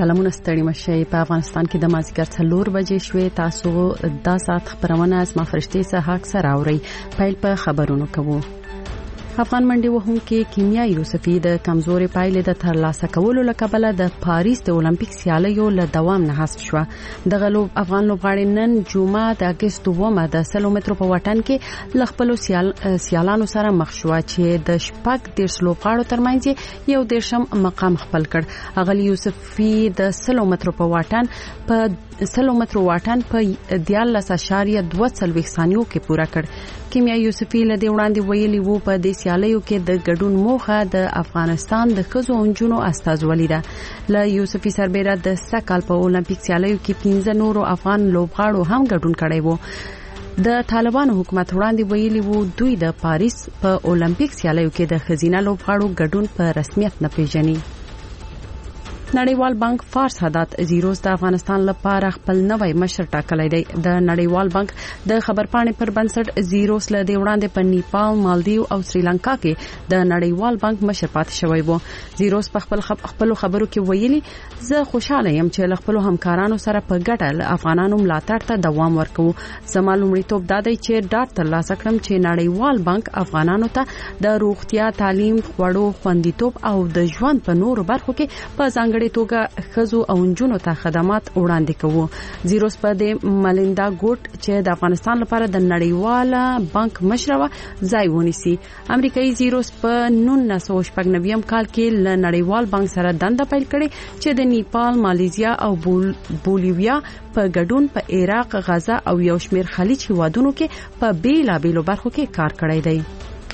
سلامونه ستړي مشه په افغانستان کې د مازیګر 4 بجې شوې تاسو د سات خبرونه از ما فرشتي څخه اکثر اوري پیل په خبرونو کوو. افغان منډي وهونکي کیمیا یوسفي د کمزوري پایلې د ترلاسه کولو لپاره د پاریس د اولمپیک سیالیو له دوام نه حذف شو. د غلو افغان لوبغاړي نن جمعه د اگست 2 د 100 مترو په وطن کې ل خپل سیالانو سره مخ شو چې د شپږ د لوبغاړو ترمنځ یو دیرشم مقام خپل کړ. اغلی یوسفي د 100 مترو په وطن په 100 مترو واټن په 14.2 ثانیو کې پوره کړ. کیمیا یوسفي له دې وړاندې ویلي وو په دې سیالیو کې د ګډون موخه د افغانستان د ښځو او نجونو استازولي ده. له یوسفي سربېره د سکهال په اولمپیک سیالیو کې 15 نورو افغان لوبغاړو هم ګډون کړی وو. د طالبانو حکومت وړاندې ویلي وو دوی د پاریس په اولمپیک سیالیو کې د ښځینه لوبغاړو ګډون په رسمیت نه پیژني. نړیوال بانک فارس حدات زیروز د افغانستان لپاره خپل نوی مشر ټاکلی دی. د نړیوال بانک د خبرپاڼې پر بنسټ زیروز له دې وړاندې په نیپال، مالدیو او سریلانکا کې د نړیوال بانک مشر پاتې شوی وو. زیروز په خپل خبرو کې ویلي زه خوشاله یم چې له خپل همکارانو سره په ګډه افغانانو ملاتړ ته دوام ورکوو. زما لومړیتوب دا دی چې ډاډ ترلاسه کړم چې نړیوال بانک افغانانو ته د روغتیا، تعلیم، خوړو خوندیتوب او د ژوند په نورو برخو کې په ځانګړي توګه ښځو او نجونو ته خدمات وړاندې کوو. زیروز په دې ملیندا ګوټ چې د افغانستان لپاره د نړیوال بانک مشره ځای ونیسي. امریکایي زیروز په 1999 کال کې له نړیوال بانک سره دنده پیل کړې چې د نیپال، مالیزیا او بولیویا په ګډون په عراق، غزه او یو شمېر خلیج هیوادونو کې په بیلابیلو برخو کې کار کړی دی.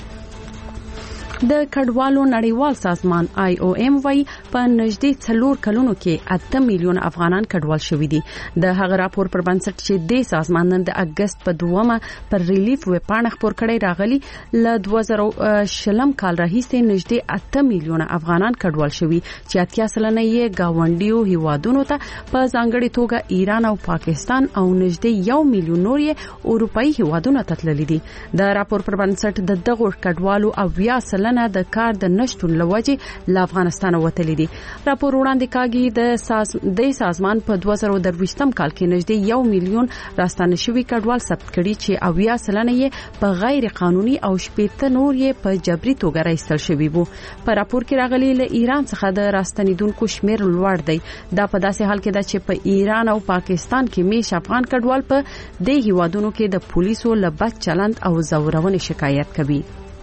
د کډوالو نړیوال سازمان IOM وايي په نږدې 4 کلونو کې 8 میلیون افغانان کډوال شوي دي. د هغه راپور پر بنسټ چې د سازمان نن د اگست په 2 پر ریلیف وپاڼه خبر کړی راغلی ل 2020 کال راهیسې نږدې 8 میلیون افغانان کډوال شوي چې 80% یې گاونډیو هیوادونو ته په ځانګړي توګه ایران او پاکستان او نږدې 1 میلیون نور یې اروپאי هیوادونو ته تللي دي. د راپور پر بنسټ د دغه کډوالو او 20% د کار د نشټون لوجې ل افغانستان وتلی دي. راپور وړاندې کاږي د سازمان په 2023 کال کې نږدې 1 میلیون راستانه شوي کډوال ثبت کړي چې 80% یې په غیر قانوني او 80 نور یې په جبري توګه راایستل شوي وو. په راپور کې راغلي له ایران څخه د راستنیدونکو شمیر لوړ دی. دا په داسې حال کې ده چې په ایران او پاکستان کې میش افغان کډوال په دې هیوادونو کې د پولیسو له بد چلند او زورونې شکایت کوي.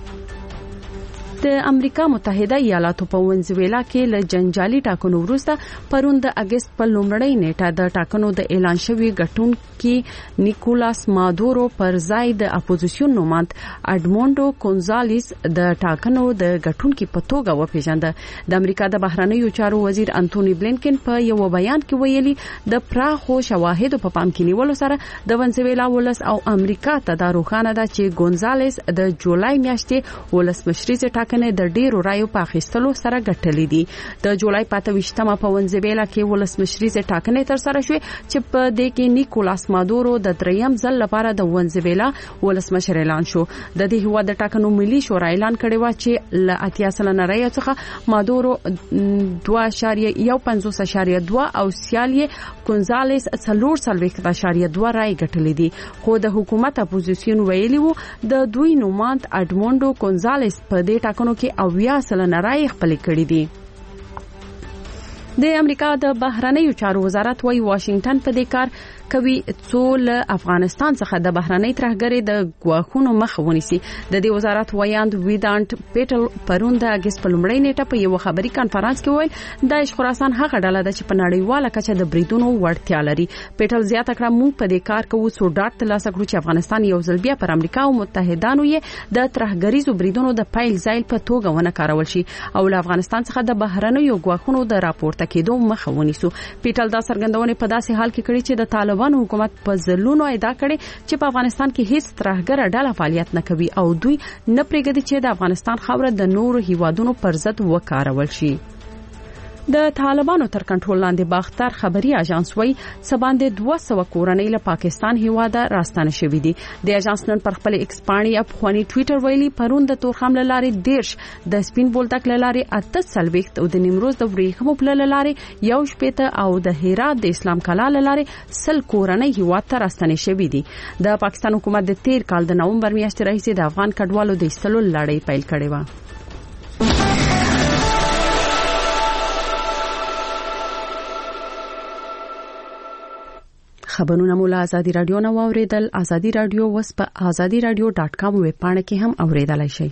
د امریکا متحده ایالاتو په ونزویلا کې له جنجالي ټاکنو وروسته پرون د اگست په لومړۍ نیټه د ټاکنو د اعلان شوی ګټونکي نیکولاس مادورو پر ځای د اپوزیسیون نوماند اډموندو کونزالیس د ټاکنو د ګټونکي په توګه وپیژند. د امریکا د بهرنیو چارو وزیر انټونی بلینکن په یو بیان کې ویلي د پراخو شواهدو په پام کې نیولو سره د ونزویلا ولس او امریکا ته دا روښانه ده چې ګونزالیس د جولای میاشتې ولسمشریزه ټاکنې د ډیرو رایو په اخیستلو سره ګټلې دي. د جولای 28مه په ونزویلا کې ولسمشریزه ټاکنې تر سره شوې چې په دې کې نیکولاس مادورو د دریم ځل لپاره د ونزویلا ولسمشر اعلان شو. د دې هوا د ټاکنو ملي شورا اعلان کړی و چې ل 80% رایو څخه مادورو 2.150.2 او سیالي کونزالیس 4.2 رای ګټلې دي. خو د حکومت اپوزیسیون ویلي وو د دوی نوماند اډموندو کونزالیس په دې ټاکنو کې 80% رای خپل کړی دي. د امریکا د بهرنیو چارو وزارت وايي واشنگټن په دې کار کوي څو له افغانستان څخه د بهرنۍ ترهګرۍ د ګواښونو مخه ونیسي. د دې وزارت ویاند ویدانت پیټل پرون د اگست په لومړۍ نیټه په یو خبري کانفرنس کې ویل داعش خراسان هغه ډله ده چې په نړیواله کچه د بریدونو وړتیا لري. پیټل زیاته کړه موږ په دې کار کوو څو ډاډ ترلاسه کړو چې افغانستان یو ځل بیا پر امریکا او متحدانو یې د ترهګریزو بریدونو د پایل ځای په توګه ونه کارول شي او له افغانستان څخه د بهرنیو ګواښونو د راپورته کېدو مخه ونیسو. پیټل دا څرګندونه په داسې حال کې کړې چې د طالبانو حکومت په ځلونو ادعا کړې چې په افغانستان کې هیڅ ترهګر ډله فعالیت نه کوي او دوی نه پرېږدي چې د افغانستان خاوره د نورو هیوادونو پر ضد وکارول شي. د طالبانو تر کنټرول لاندې باختر خبري اژانس وایي سباندې 200 کورنۍ له پاکستان هیواده راستانه شوې دي. د اژانس نن پر خپل ایکس پاڼې افغاني ټوئیټر ویلي پرون د تورخم لارې 10 د سپین بولدک لارې 8 او د نیمروز د وریښمو پل لارې 1 او د هرات د اسلام کلا لارې 100 کورنۍ هیواد ته راستانه شوې دي. د پاکستان حکومت د 13 کال د نومبر میاشتې راهیسې د افغان کډوالو د ایستلو لړۍ پیل کړې و. خبرونه مولا ازادي رادیو نو اوریدل. ازادي رادیو وس په azadiradio.com ویب پاڼه کې هم اوریدلای شئ.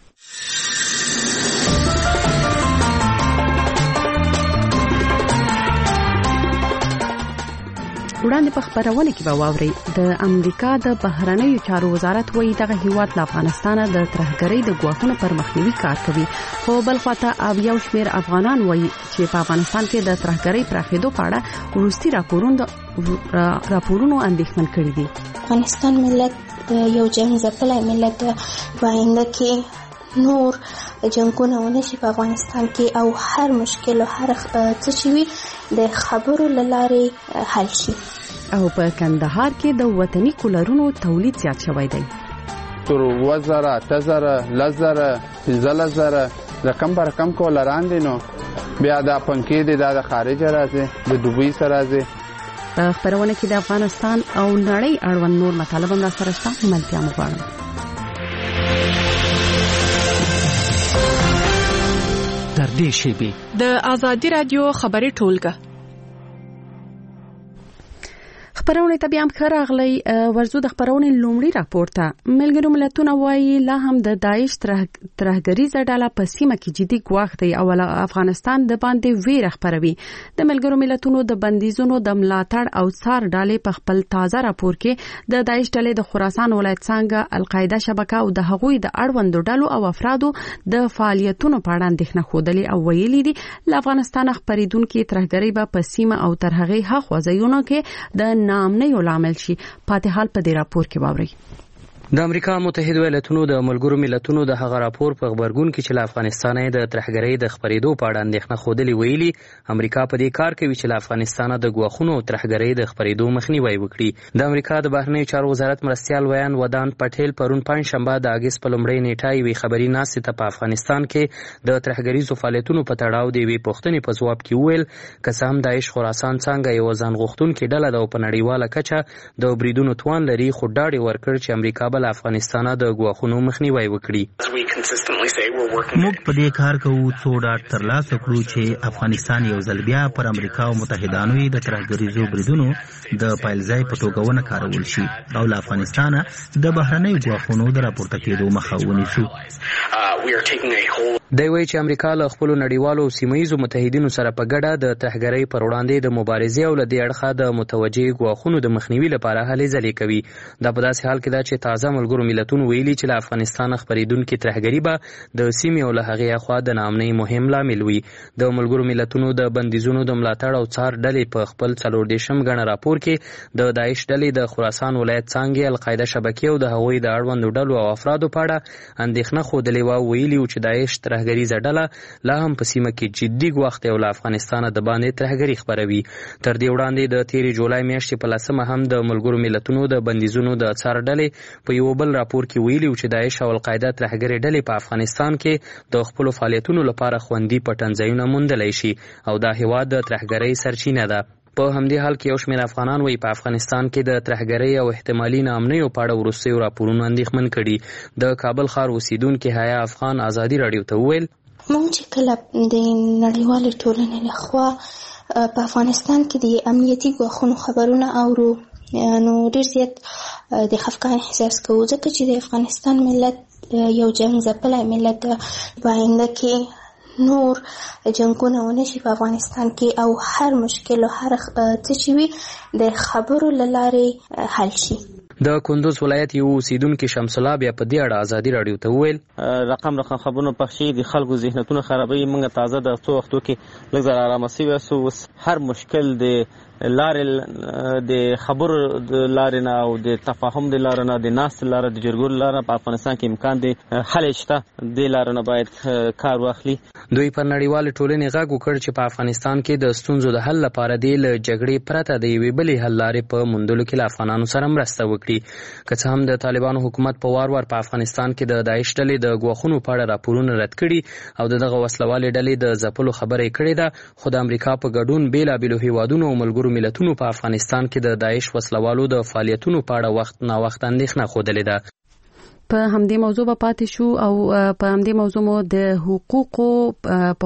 وړاندې په خبرونه کې به واوري د امریکا د بهرنیو چارو وزارت وایي دغه هیواد له افغانستان د ترهګرۍ د ګواښونو پر مخنیوي کار کوي. خو بل خواته یو شمېر افغانان وایي چې په افغانستان کې د ترهګرۍ پراخېدو په اړه وروستي راپورونو اندېښمن کړي دي. افغانستان ملت یو جنگ ځپلی ملت په آینده کې نور جنگونه ونشي په افغانستان کې او هر مشکل او هر څه چې وي د خبرو لارې حل شي. او په کندهار کې د وطني کولرونو تولید زیات شوی دی. تر 2000 8000 لزر زلزر رقم پر رقم کولران دي. نو بیا د پنکې د خارج راځي د دوبۍ سره راځي. خبرونه کې د افغانستان او نړۍ اړوند نور مطالب هم را سره شته. ملتیا مغواړم. در دې شیبه د ازادي رادیو خبري ټولګه خبرونه ته بیا هم خراغلی ورزو د خبرونه لومړی راپورته. ملګرو ملتونه وایي لا هم د داعش ترهګریزه ډله په سیمه کې جدي ګواښ دی او افغانستان د باندې ویره خبروي. د ملګرو ملتونو د بندیزونو د ملاتړ او څار ډلې په خپل تازه راپور کې د داعش ډلې د خراسان ولایت څنګه القاعده شبکه او د هغوی د اړوندو ډلو او افرادو د فعالیتونو په اړه اندېښنه خوده او ویلي دي له افغانستان خبرېدونکو ترهګرۍ به په سیمه او تر هغه حق وځایونو کې د نامنه یو لامل شي. پاتې حال په دې راپور کې واوري. د امریکا متحده ایالاتونو د ملګرو ملتونو د هغه راپور په خبرګون کې چې له افغانستان د ترهګرۍ د خبرېدو په اړه اندېښنه خوده ویلي امریکا په دې کار کوي چې له افغانستان د ګواښونو او ترهګرۍ د خبرېدو مخنیوي وکړي. د امریکا د بهرنیو چارو وزارت مرستیال ویان ودان پټیل پرون پنځشنبه د اگست په لومړۍ نیټه یوې خبري ناستې ته په افغانستان کې د ترهګریزو فعالیتونو په تړاو د یوې پوښتنې په ځواب کې وویل که څه هم داعش خراسان څنګه یو ځان غوښتونکې ډله ده او په نړیواله کچه د بریدونو توان لري خو ډاډ ورکړ چې امریکا به له افغانستان د ګواښونو مخنیوي وکړي. موږ په دې کار کوو څو ډاډ ترلاسه کړو چې افغانستان یو ځل بیا پر امریکا او متحدانو د ترهګریزو بریدونو د پایلځای په توګه ونه کارول شي او له افغانستان د بهرنیو ګواښونو د راپورته کېدو مخه ونیسو. دی وایي چې امریکا له خپلو نړیوالو او سیمهییزو متحدینو سره په ګډه د ترهګرۍ پر وړاندې د مبارزې او له دې اړخه د متوجه ګواښونو د مخنیوي لپاره هلې ځلې کوي. دا په داسې حال کې ده چې تازه ملګرو ملتونو ویلي چې له افغانستان خبرېدونکې ترهګري به د سیمې او له هغې اخوا د ناامنۍ مهم لامل وي. د ملګرو ملتونو د بندیزونو د ملاتړ او څار ډلې په خپل 14 غنه راپور کې د داعش ډلې د خراسان ولایت څنګه القاعده شبکې او د هغوی د اړوندو ډلو او افرادو په اړه اندېښنه خوده او ویلي چې داعش ترهګریزه ډله لا هم په سیمه کې جدي ګواښ دی او له افغانستان د باندې ترهګري خبروي. تر دې وړاندې د 13 جولای میاشتې په 10 هم د ملګرو ملتونو د بندیزونو د څار ډلې په یو بل راپور کې ویلي چې داعش او القاعده ترهګري ډلې په افغانستان کې د خپل فعالیتونو لپاره خوندي پټنځایونه موندلای شي او دا هیواد د ترهګرۍ سرچینه ده. په همدې حال کې یو شمېر افغانان وایي په افغانستان کې د ترهګرۍ او احتمالي ناامنیو په اړه وروستیو راپورونو اندېښمن کړي. د کابل ښار اوسیدونکي حیا افغان ازادي رادیو ته وویل موږ چې کله د نړیوالې ټولنې لخوا په افغانستان کې د امنیتي ګواښونو خبرونه اورو نو ډېر زیات د خفګان احساس کوو ځکه چې د افغانستان ملت یو جنګ ځپلی ملت په آینده کې نور جنگونه ونشي په افغانستان کې او هر مشکل او هر څه چې وي د خبرو لارې حل شي. د کندوز ولایت یو اوسیدونکي شمس الله بیا په دې اړه ازادي رادیو ته وویل رقم خبرونه پخې دي خلکو ذهنونه خرابوي. موږ تازه د څو وختو کې لږ زر آرامه سوي سو هر مشکل د لارې د خبرو د لارې نه او د تفاهم د لارې نه د ناست لارې د جرګو لارې په افغانستان کې امکان دی حل شته د لارې نه باید کار واخلي. دوی پر نړیوال ټولنې غږ وکړ چې په افغانستان کې د ستونزو د حل لپاره د جګړې پرته د یوې بلې حل لارې په موندلو کې له افغانانو سره مرسته وکړي. که څه هم د طالبانو حکومت په وار په افغانستان کې د داعش ډلې د ګواښونو په اړه راپورونه رد کړي او دغه وسلوالې ډلې د ځپلو خبره یې کړې ده، خو د امریکا په ګډون بېلابېلو هیوادونو او ملګرو ملتونو په افغانستان کې د داعش وسلوالو د فعالیتونو په اړه وخت ناوخت اندېښنه ښودلې ده. په همدې موضوع به پاتې شو او په همدې موضوع مو د حقوقو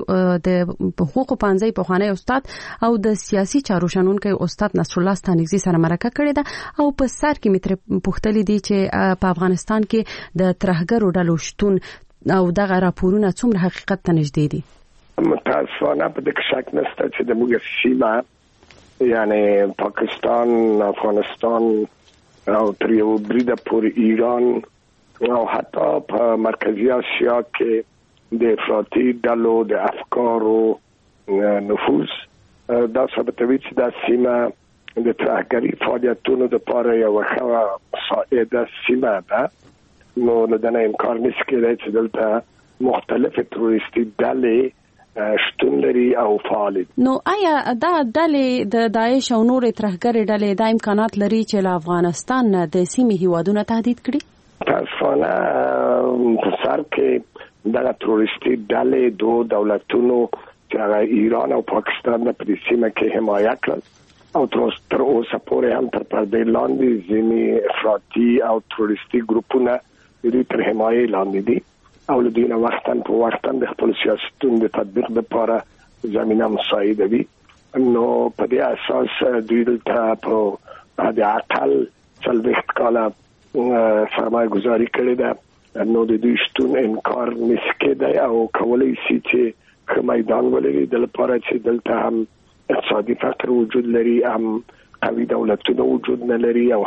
پوهنځي پخوانی استاد او د سیاسي چارو شنونکی استاد نصر الله ستانکزي سره مرکه کړې ده او په سر کې متر پوښتلې دي چې په افغانستان کې د ترهګرو ډلو شتون او دغه راپورونه څومره حقیقت ته نږدې دي. متاسفانه په دې شک نشته چې د موږ سیمه یعنی پاکستان، افغانستان او تر یو بریده پورې ایران او حتی په مرکزی آسیا کې د افراطي ډلو د افکارو نفوذ دا ثابتوي چې دا سیمه د ترهګرۍ فعالیتونو لپاره یو ښه مساعده سیمه ده. نو د نه امکان نشته چې دلته مختلف تروریستي ډلې شتون لري او فعال دي. نو آیا دا ډلې د داعش او نور ترهګر ډلې د امکانات لري چې له افغانستان نه د سیمې هیوادونه تهدید کړي؟ تاسفانه په سر کې دا تروریستي ډلې دوه دولتونو چې هغه ایران او پاکستان په دې سیمه کې حمایت کړ او تر اوسه پورې هم تر پردې لاندې ځینې افراطي او تروریستي ګروپونه د تر حمایت لاندې دي او له دې نه وختن په وختن د خپل سیاستونو د تطبیق لپاره زمينه مساعده وي. نو په دې اساس دوی دلته په د عقل څلوېښت کاله سرمایه گذاری کړې ده. نو د دوی شتون انکار نشي کېدای او کولای شي چې میدان ولري د لپاره چې دلته هم اقتصادي فقر وجود لري، هم قوي دولتونه وجود نه لري او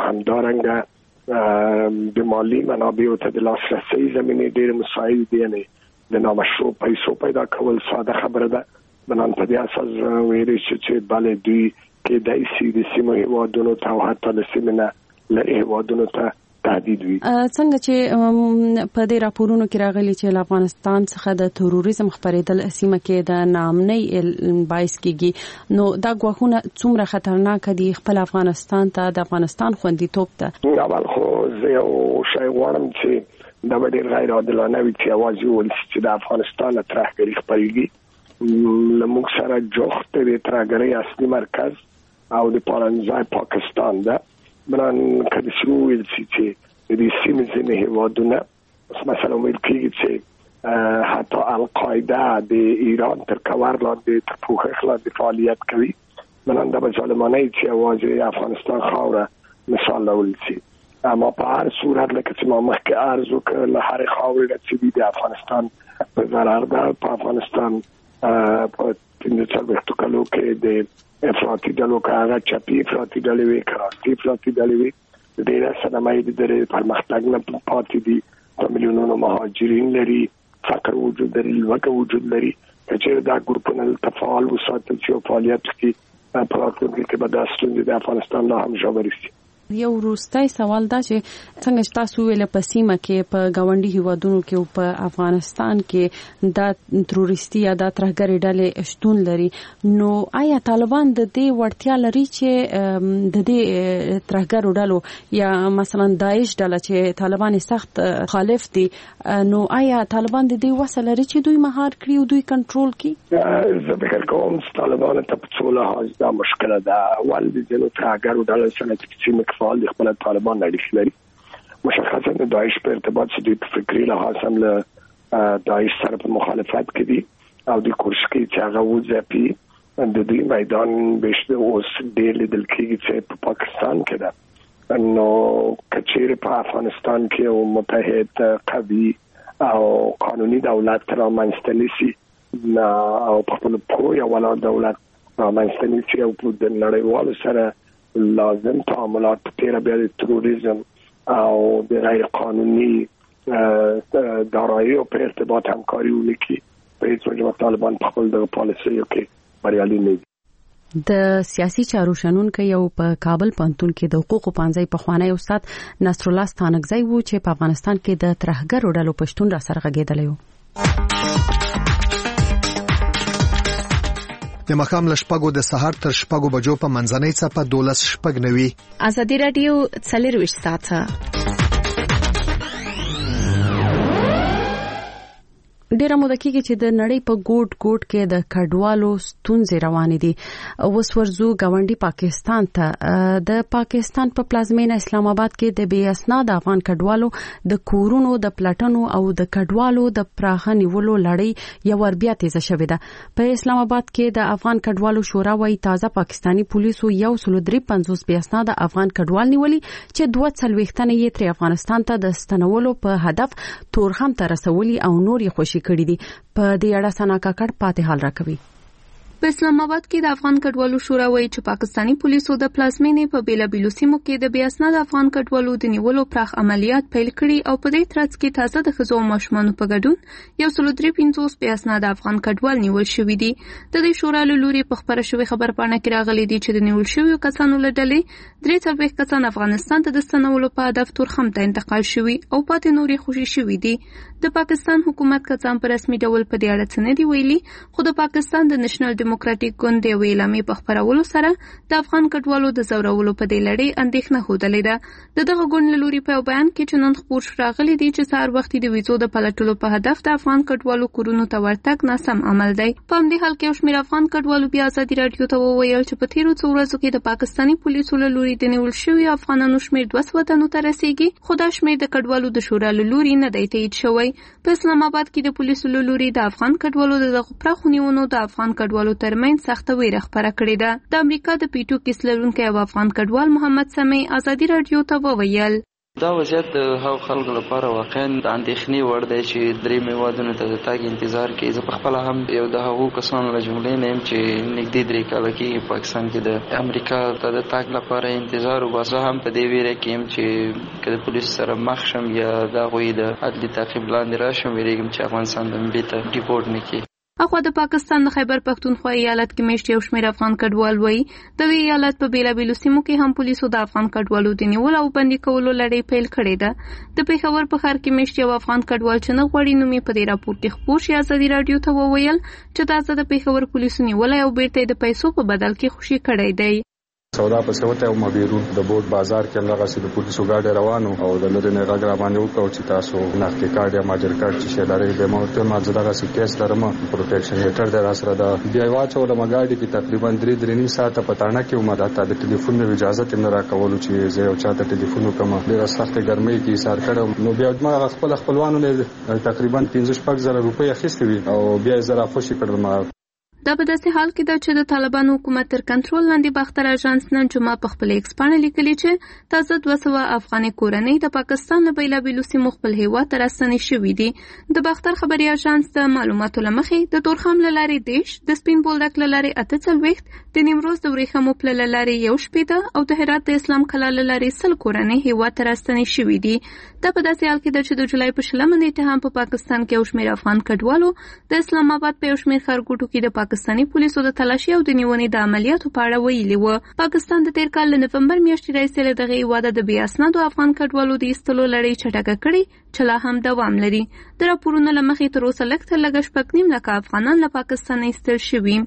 همدارنګه د مالی منابعو ته د لاسرسي زمینه ډېر مساعد دي. یعنی د نامشروع پیسو پیدا کول ساده خبره ده. بنان په دې اساس ویل شي چې بل دوی کې د سیمې سیمه هیوادونو ته او حتی د سیمه له هیوادونو ته تهدید وي. څنګه چې په دې راپورونو کې راغلي چې له افغانستان څخه د تروریزم خپرېدل سیمه کې د ناامنۍ باعث کیږي، نو دا ګواښونه څومره خطرناک دي خپل افغانستان ته د افغانستان خوندیتوب ته؟ اول خو زه یو شی غواړم چې دا ډېر غیر عادلانه وي چې اواز ویل چې د افغانستان ترهګري خپرېږي. لموږ سره جوخت د ترهګرۍ اصلي مرکز او د پالنځای پاکستان ده. بنان کله چې ویل چې د سیمې ځینې هیوادونه مثلا ویل کېږي چې حتی القاعده د ایران تر کور لاندې تر پوښښ لاندې فعالیت کوي. بنان دا به ظالمانه چې اواز افغانستان خاوره مثال ول شي. اما په هر صورت لکه چې ما مخکې عرض وکړ له هر خاورې چې د افغانستان په ضرر ده. په افغانستان په 3 کالو کې د افراطي ډلو کاغه چپی افراطي ډلې وی کراسي افراطي ډلې وی ډېر سنمای د پرمختګ نه پاتې دي. په میلیونونو مهاجرین لري، فقر وجود لري، لوږه وجود لري. چې دا ګروپونه تفاعل وساتل چې فعالیت کوي په راتلونکي کې به د ستونزې د افغانستان له هم ژورې شي. یو وروستی سوال دا چې څنګه تاسو ویل په سیمه کې په گاونډي هیوادونو کې او په افغانستان کې دا تروریستي یا دا ترهګري ډلې شتون لري، نو آیا طالبان د دې وړتیا لري چې د دې ترهګرو ډلو یا مثلا داعش ډله چې طالبان سخت مخالف دي، نو آیا طالبان د دې وسه لري چې دوی مهار کړي او دوی کنټرول کړي؟ زه فکر کوم چې طالبان ته په څو لحاظ دا مشکله ده. اول د جنو ترهګرو ډلو سره چې فعال دي خپل طالبان اړیکې لري. مشخصا د داعش په ارتباط چې د فکری لحاظ هم له داعش سره په مخالفت کې دي او د کوشش کوي چې هغه وځپي. د دې میدان بهشته اوس ډېر لیدل کېږي چې په پاکستان کې ده. نو کچېره په افغانستان کې یو متحد قوي او قانوني دولت رامنځته نشي او په خپل پوهه ولا دولت رامنځته نشي او د نړیوالو سره لازم تعاملات تیر بیا د تروریزم او د غیر قانوني دارایی او په ارتباط همکاري وکړي. په هیڅ وجه طالبان په خپل د پالیسیو کې بریالي نه دي. د سیاسي چارو شنونکي یو په کابل پوهنتون کې د حقوقو پوهنځي پخوانی استاد نصر الله ستانکزي وو چې په افغانستان کې د ترهګرو ډلو پښتون را سره غږېدلی و. د مخام ل شپږو د سحر تر شپږو بجو په منځنۍ څپه 12:09. ازادي رادیو 24 ساعته ډیره موده کېږي چې د نړۍ په ګوټ کې د کډوالو ستونزې روانې دي. اوس ورځو ګاونډي پاکستان ته د پاکستان په پلازمینه اسلام آباد کې د بې اسناد افغان کډوالو د کورونو د پلټنو او د کډوالو د پراخه نیولو لړۍ یو ور بیا تیزه شوې ده. په اسلام آباد کې د افغان کډوالو شورا وايي تازه پاکستانی پولیسو 153 بې اسناد افغان کډوال نیولي چې 240 تنه یې تر افغانستان ته د ستنولو په هدف تورخم ته رسولي او نور یې خوشي کړی دي. په دې اړه سنا کاکړ پاتې حال راکوي. په اسلام آباد کې د افغان کډوالو شورا وایي چې پاکستانی پولیسو د پلازمینې په بیلابیلو سیمو کې د بې اسناد افغان کډوالو د نیولو پراخ عملیات پیل کړي او په دې ترڅ کې تازه د ښځو او ماشومانو په ګډون 153 بې اسناد افغان کډوال نیول شوي دي. د دې شورا له لوري په خبره شوې خبرپاڼه کې راغلي دي چې د نیول شویو کسانو له ډلې 43 کسان افغانستان ته د ستنولو په هدف تورخم ته انتقال شوي او پاتې نورې خوشي شوي دي. د پاکستان حکومت کسان په رسمي ډول په دې اړه څه نه دی ویلي، خو د پاکستان د نېشنل ډیموکراټیک ګوند د اعلامیې په خبرولو سره د افغان کډوالو د زورولو په دې لړۍ اندېښنه ښودلې ده. دغه ګوند له لوري په بیان کې چې نن خبر راغلی دی چې سهار وختي د ویزو د پلټلو په هدف د افغان کډوالو کورونو ته ورتګ ناسم عمل دی. په همدې حال کې شمېر افغان کډوالو بیا ازادي رادیو ته وویل چې په تیرو څو ورځو کې د پاکستانی پولیسو له لوري د نیول شویو افغانانو شمېر 200 تنو ته رسیږي، خو دا شمېر د کډوالو د شورا له لوري نه دی تایید شوی. په اسلام آباد کې د پولیسو له لوري د افغان کډوالو د دغه پراخو نیولو د افغان کډوالو ترمنځ سخته ویره خپره کړې ده. د امریکا د پیټو کیس لرونکي یو افغان کډوال محمد سمي ازادي رادیو ته وویل دا وضعیت د هغو خلکو لپاره واقعا د اندېښنې وړ دی چې درې میوادونو ته د تګ انتظار کوي. زه په خپله هم یو د هغو کسانو له جملې نه یم چې نږدې 3 کاله کېږي پاکستان کې د امریکا ته د تګ لپاره انتظار وباسم. زه هم په دې ویره کې یم چې که د پولیسو سره مخ شم یا د هغوی د عدلي تعقیب لاندې راشم، ویرېږم چې افغانستان به مې بېرته ډیپورټ نه کړي. اخوا د پاکستان د خیبر پښتونخوا ایالت کې میشت یو شمېر افغان کډوال وایي د ایالت په بیلابیلو سیمو کې هم پولیسو د افغان کډوالو د نیولو او بندي کولو لړۍ پیل کړې ده. د پېښور په ښار کې میشت یو افغان کډوال چې نه غواړي نوم یې په دې راپور کې خپور شي ازادي رادیو ته وویل چې تازه د پېښور پولیسو نیولی او بیرته د پیسو په بدل کې خوشي کړی دی. سودا په سوته او مبيرون د بوت بازار کې لږه سي د پولیسو ګاډي روانو او د لری نه غږ را باندې وکړو چې تاسو نختي کارت یا ماجر کارت چې لري د موته ما زړه سي کیس درم پروټیکشن لیټر در سره دا بیا واچو د مګاډي کې تقریبا 3 ساعت پټانه کې ومداته د ټلیفون اجازه تم نه راکول چې زه او چاته ټلیفون کوم ډیر سخت ګرمۍ کې سار کړم. نو بیا ما خپلوانو نه تقریبا 15,000 روپۍ اخیستې او بیا زرا خوشي کړم. دا په داسې حال کې ده چې د طالبانو حکومت تر کنټرول لاندې باختر اژانس نن جمعه په خپل ایکس باندې لیکلي چې تازه 200 افغاني کورنۍ د پاکستان له بیلابیلو سیمو خپل هیواد ته راستنې شوي دي. د باختر خبري اژانس د معلوماتو له مخې د تورخم له لارې دیش، د سپین بولدک له لارې 48، د نیمروز د ورېښمو پله له لارې 1 او د هرات د اسلام کلا له لارې 100 کورنۍ هیواد ته راستنې شوي دي. دا په داسې حال کې ده چې د جولای په 20 نیټه هم په پاکستان کې یو شمېر افغان کډوالو د اسلام آباد په یو شمېر ښارګوټو کې د پاکستاني پولیسو د تلاشي او د نیونې د عملیاتو په اړه ویلي و. پاکستان د تیر کال له نومبر میاشتې راهیسې له دغه هیواده د بې اسنادو افغان کډوالو د ایستلو لړۍ چټکه کړې چې لا هم دوام لري. د راپورونو له مخې تر اوسه لږ تر لږه 6.5 لکه افغانان له پاکستانه ایستل شوي.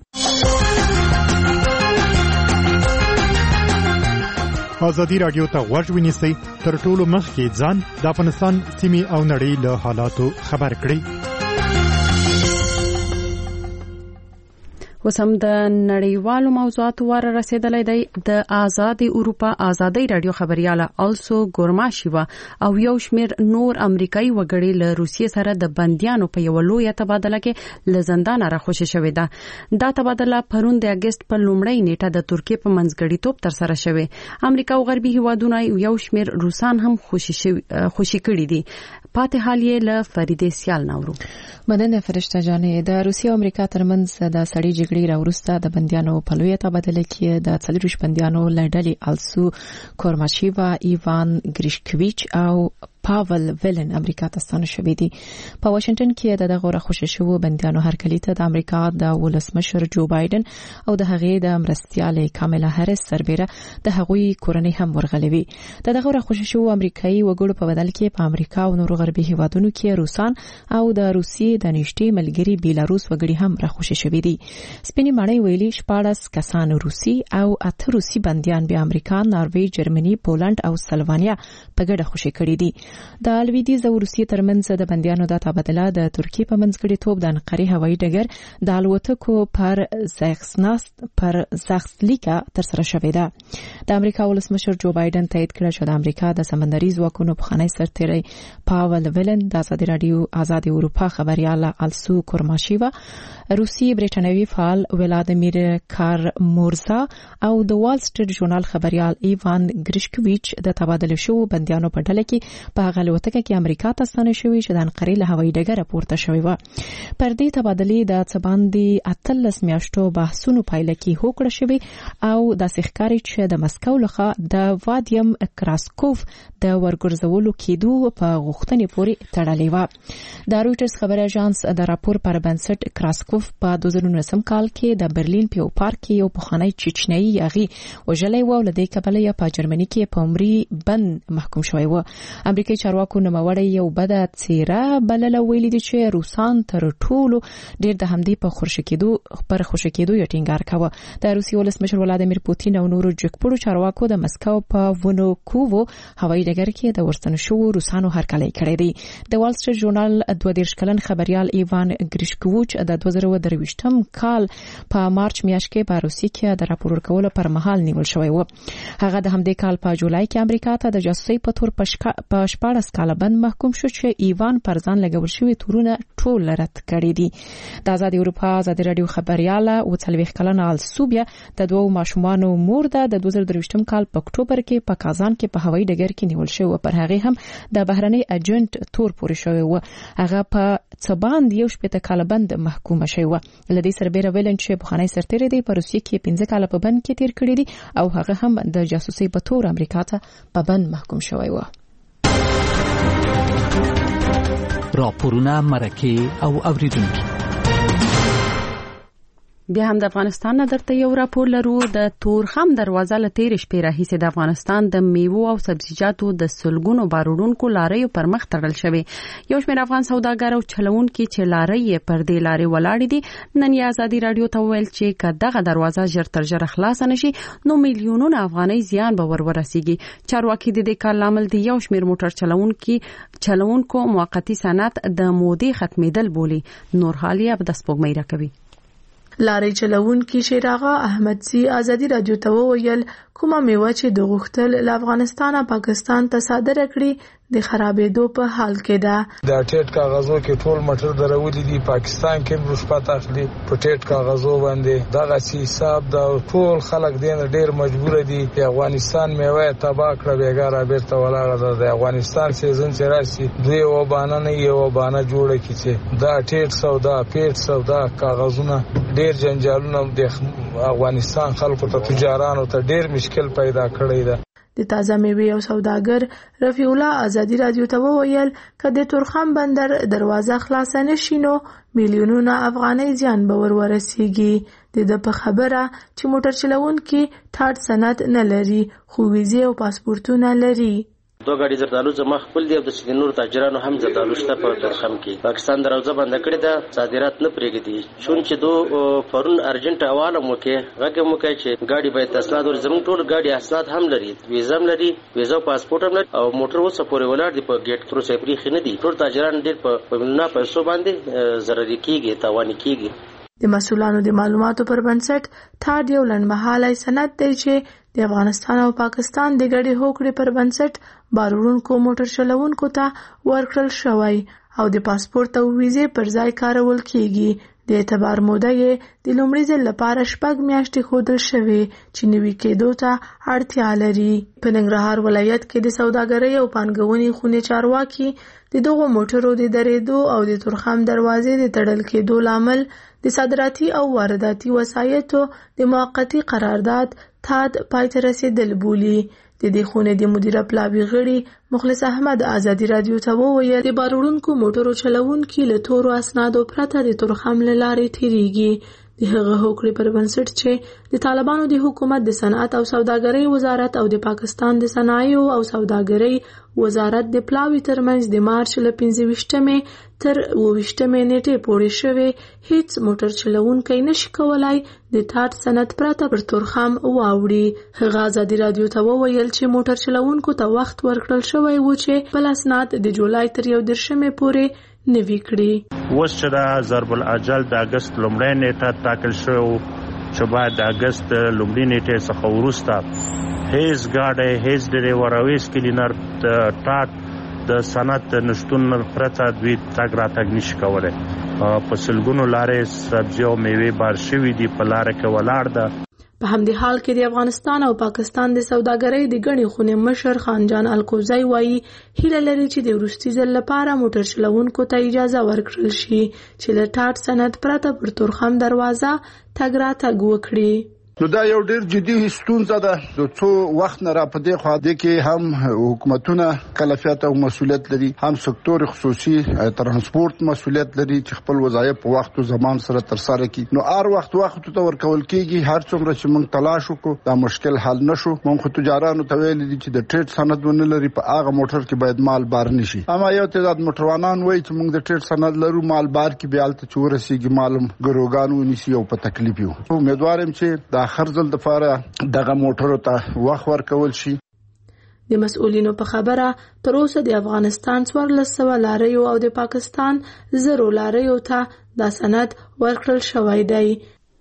ازادي رادیو ته غوږ ونیسئ، تر ټولو مخکې ځان د افغانستان سیمې او نړۍ له حالاتو خبر کړئ. وسم د نړیوالو موضوعاتو واره رسیدلې دی. د آزادي اروپا ازادي رادیو خبرياله آلسو ګورماشيوا او یو شمیر نور امریکایي وګړي له روسیې سره د بنديانو په یو لوی تبادله کې له زندان راخوشي شوې ده. دا تبادله پرون د اگست په لومړۍ نیټه د ترکیې په منځګړیتوب تر سره شوې. امریکا او غربي هیوادونه یو شمیر روسان هم خوشي کړي دي. پاتې حال یې له فریدې سیال نورو. مننه فرشته جانې. د روسیې او امریکا ترمنځ د سړی جګړې راوروسته د بنديانو په لوی تبادله کې د 40 بنديانو لړډلې آلسو کورماشيوا، ایوان ګریشکویچ او پاول ویلن امریکا ته ستانه شوی دی. په واشنگټن کې د دغه راخوشي شوو بندیانو هرکلی ته د امریکا د ولسمشر جو بایدن او د هغې د مرستیالې کاملا هریس سربېره د هغوی کورنۍ هم ورغلي. د دغه راخوشي شوو امریکایي وګړو په بدل کې په امریکا او نورو غربي هیوادونو کې روسان او د روسیې د نږدې ملګري بیلاروس وګړي هم راخوشي شوي دي. سپینې ماڼۍ ویلي 14 کسان روسي او 8 روسي بندیان به امریکا، ناروې، جرمني، پولند او سلوانیا په ګډه خوشي کړي دي. د لویدیځ او روسیې ترمنځ د بندیانو د تبادله د ترکیې په منځګړیتوب د انقرې هوایي ډګر د الوتکو پر زاخسلیکا ترسره شوې ده. د امریکا ولسمشر جو بایدن تایید کړ چې د امریکا د سمندري ځواکونو پخوانی سرتیری پاول ویلن د آزاد اروپا خبريال السو کورماشیوا، روسي برټانوي فعال ولادیمیر کارمورزا او د وال سټریټ ژورنال خبريال ایوان ګریشکویچ د تبادله شوو بندیانو په ډله کې په هغه الوتکه کې امریکا ته ستنه شوې چې د انقرې له هوایي ډګره پورته شوې و. پر دې تبادلې د څه باندې 18 میاشتو بحثونو پایله کې هوکړه شوې او د ښکاري چې د مسکو لخوا د وادیم کراسکوف د ورګرځولو کېدو په غوښتنې پورې تړلې و. د رويټرز خبري اژانس د راپور پر بنسټ کراسکوف په 2019 کال کې د برلین په پارک کې یو پخوانی چچنیي یاغي وژلې و، ولدې کبله یا په جرمني کې په عمرې بند محکوم شوی و. امریکایي چارواکو نوموړی یو بد څیره بلله، ویلي دي چې روسان تر ټولو ډېر د همدې په خوشی کېدو یې ټینګار کاوه. د روسي ولسمشر ولادیمیر پوتین او نورو جګپړو چارواکو د مسکو په ونوکوو هوایي ډګر کې د ورستنه شوو روسانو هرکلی کړی دی. د وال سټریټ ژورنال 22 کلن خبريال ایوان ګریشکووچ د 2023 کال په مارچ میاشت کې په روسي کې د راپور ورکولو پر مهال نیول شوی و. هغه د همدې کال په جولای کې امریکا ته د جاسوسي په تور په 14 کال بند محکوم شو چې ایوان پر ځان لګول شوی تورونه ټول رد کړی دي. د آزاد اروپا آزاد رادیو خبرياله او 40 کلن السوبیا د دوه ماشومانو مور ده د 2023 کال په اکتوبر کې په کازان کې په هوایي ډګر کې نیول شو. پر هغه هم د بهرنی اجنټ تور پورې شوی و. هغه په څباند یو شپته کال بند محکوم شوی و. لدی سربېره ویلن چې بخاني سرتیری دی په روسیې کې 15 کال په بند کې تیر کړی دي او هغه هم د جاسوسي په تور امریکا ته په بند محکوم شوی و. راپورونه مرکه او اوریدونکو. بیا هم د افغانستان نه درته یو راپور لرو. د تورخم دروازه له تیر شپې راهیسې د افغانستان د میوو او سبزیجاتو د سلګونو بارودونکو لاریو پر مخ تړل شوی. یو شمېر افغان سوداګر او چلونکي چې لارې پر دې لارې ولاړې دي نن یې ازادي رادیو ته ویل چې کداغه دروازه ژر تر ژره خلاص نشي نو میلیونونه افغانۍ زیان به ورسیږي. چارواکي د دې کار لامل دی یو شمېر موټر چلونکو موقتی صنعت د مودې ختمېدل بولي. نور حالیا به د سپوږمۍ راکوي. لارې چلونکي شیراغه احمدزي ازادي رادیو ته وویل کومه میوه چې د غختل له افغانستان پاکستان ته صادره کړي د خرابېدو په حال کې ده. د ټیټ کاغذو کې ټول مټر درولې دي، پاکستان کې رشوت اخلي په ټیټ کاغذو باندې. دغه حساب د ټول خلک دین ډیر مجبور دي. د افغانستان میوه تباہ کړه بیګاره بیرته ولاړه ده. د افغانستان سیزن چې راشي دوی وبانه نه یو وبانه جوړه کیږي. دا ټیټ سودا پیټ سودا کاغذونه ډیر جنجالونه د افغانستان خلکو ته تجارانو ته ډیر مشکل پیدا کړی ده. د تازه میوې او سوداګر رفیع الله ازادي رادیو ته وویل چې د تورخم بندر دروازه خلاص نشي نو میلیونونه افغانۍ زیان به ورسیږي. د په خبره چې موټر چلونکي ټاټ سند نه لري خو ویزه او پاسپورتونه لري. دو غاډي زردالو زما خپل دی د سینور تاجرانو هم زردالو شته په تورخم کې. پاکستان دروازه بند کړې ده، صادرات نه پرېږدي. شون چې دو پرون ارجنټ حواله مو کې هغه مو کې چې غاډي باید اسناد ور زمون ټول غاډي اسناد هم لري، ویزا هم لري، ویزا او پاسپورت هم لري او موټر وسه پورې ولاړ دی په گیټ تر څو پرې خنه دي. ټول تاجران ډېر په نه پیسو باندې ضرر کیږي، تاوان کیږي. د مسؤلانو د معلوماتو پر بنسټ ټاډ یو لنډمهاله سند دی چې د افغانستان او پاکستان د ګډې هوکړې پر بنسټ بارونکو موټر چلونکو ته ورکړل شوی او د پاسپورت او ویزې پر ځای کارول کیږي. د اعتبار موده یې د لومړي ځل لپاره 6 میاشتې ښودل شوې چې نوي کېدو ته اړتیا لري. په ننګرهار ولایت کې د سوداګرۍ او پانګونې خونې چارواکي د دغو موټرو د درېدو او د تورخم دروازې د تړل کېدو لامل د صادراتي او وارداتي وسایطو د موقتی قرارداد تاد پای ته رسیدل بولي. د دې خونې د مدیره پلاوي غړي مخلص احمد ازادي رادیو ته وویل د بار وړونکو موټرو چلوونکي له تورو اسنادو پرته د تورخم له لارې تیریږي. د هغه هوکړې پر بنسټ چې د طالبانو د حکومت د صنعت او سوداګرۍ وزارت او د پاکستان د صنایعو او سوداګرۍ وزارت د پلاوي ترمنځ د مارچ له 15 تر 28 نیټې پورې شوی هیڅ موټر چلوونکی نشي کولای د ټاټ سند پرته پر تورخم واوړي. هغه ازادي رادیو ته وویل چې موټر چلوونکو ته وخت ورکړل شوی و چې بل اسناد د جولای تر 11 پورې نوي کړي. اوس چې د ضرب العجل د اگست لومړۍ نیټه ټاکل شوی چې باید د اگست لومړۍ نیټې څخه وروسته هیڅ ګاډی هیڅ ډریور او هیڅ کلینر ټاټ د صنعت نشتون پرته دوی تګ راتګ نشي کولی. په سلګونو لارې سبزي او میوې بار شوي دي، په لاره کې ولاړ ده. په همدې حال کې د افغانستان او پاکستان د سوداګرۍ د ګڼې خونې مشر خانجان الکوزی وایي هیله لري چې د وروستي ځل لپاره موټر چلوونکو ته اجازه ورکړل شي چې له ټاټ سند پرته پر تورخم دروازه تګ راتګ وکړي. نو دا یو ډیر جدي ستونزه ده. د څو وخت نه را پدې خو د کې هم حکومتونه کلفیت او مسولیت لري، هم سکتور خصوصي ترانسپورت مسولیت لري چې خپل وظایف په وخت او زمان سره تر سره کړي. نو هر وخت ته ورکول کیږي. هر څومره چې موږ تلاش وکړو دا مشکل حل نشو. موږ خو تجارانو ته ویل دي چې د ټریډ سند ونه لري په هغه موټر کې باید مال بار نشي. اما یو تعداد موټروانان وایي چې موږ د ټریډ سند لرو، مال بار کې بیا ته چورسيږي، مالم ګروګانو نشي او په تکلیف یو. امیدوارم چې دا خرځل د فاره دغه موټرو ته وخت ورکول شي. د مسؤلینو په خبره تر اوسه د افغانستان 1400 لاریو او د پاکستان 0 لاریو ته دا سند ورکړل شوی دی.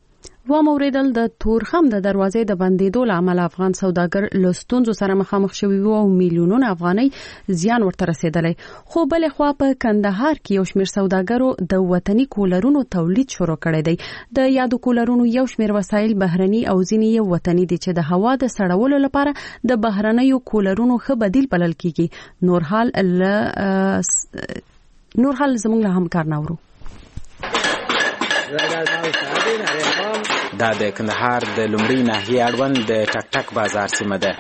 و موریدل د تورخم د دروازې د بندیدو لامل افغان سوداګر له ستونزو سره مخامخ شوي وو او میلیونونه افغانۍ زیان ورته رسیدلی. خو بل خوا په کندهار کې یو شمېر سوداګرو د وطني کولرونو تولید شروع کړی دی. د یادو کولرونو یو شمېر وسایل بهرني او ځینې یې وطني دي چې د هوا د سړولو لپاره د بهرنیو کولرونو ښه بدیل بلل کیږي. نور حال زموږ له همکار ناورو. دا د کندهار د لومړی ناحیې اړوند د ټک ټک بازار سیمه ده.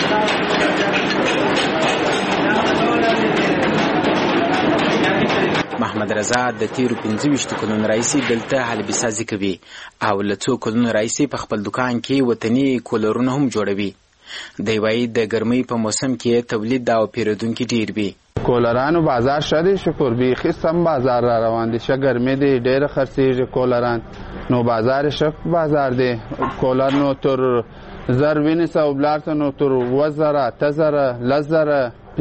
محمد رضا د تیرو 25 کلونو راهیسې دلته حلبسازي کوي او له څو کلونو راهیسې په خپل دکان کې وطني کولرونه هم جوړوي. دی وایي د ګرمۍ په موسم کې تولید او پیرودونکي ډیر وي. کولرانو بازار شری شکر بیخی سم بازار را روان دي. شه ګرمي دي ډېر خرڅېږي کولران، نو بازار شک بازار دی. کولر نو تر 1000 ونیسه او بلارته نو تر 2000 8000 1000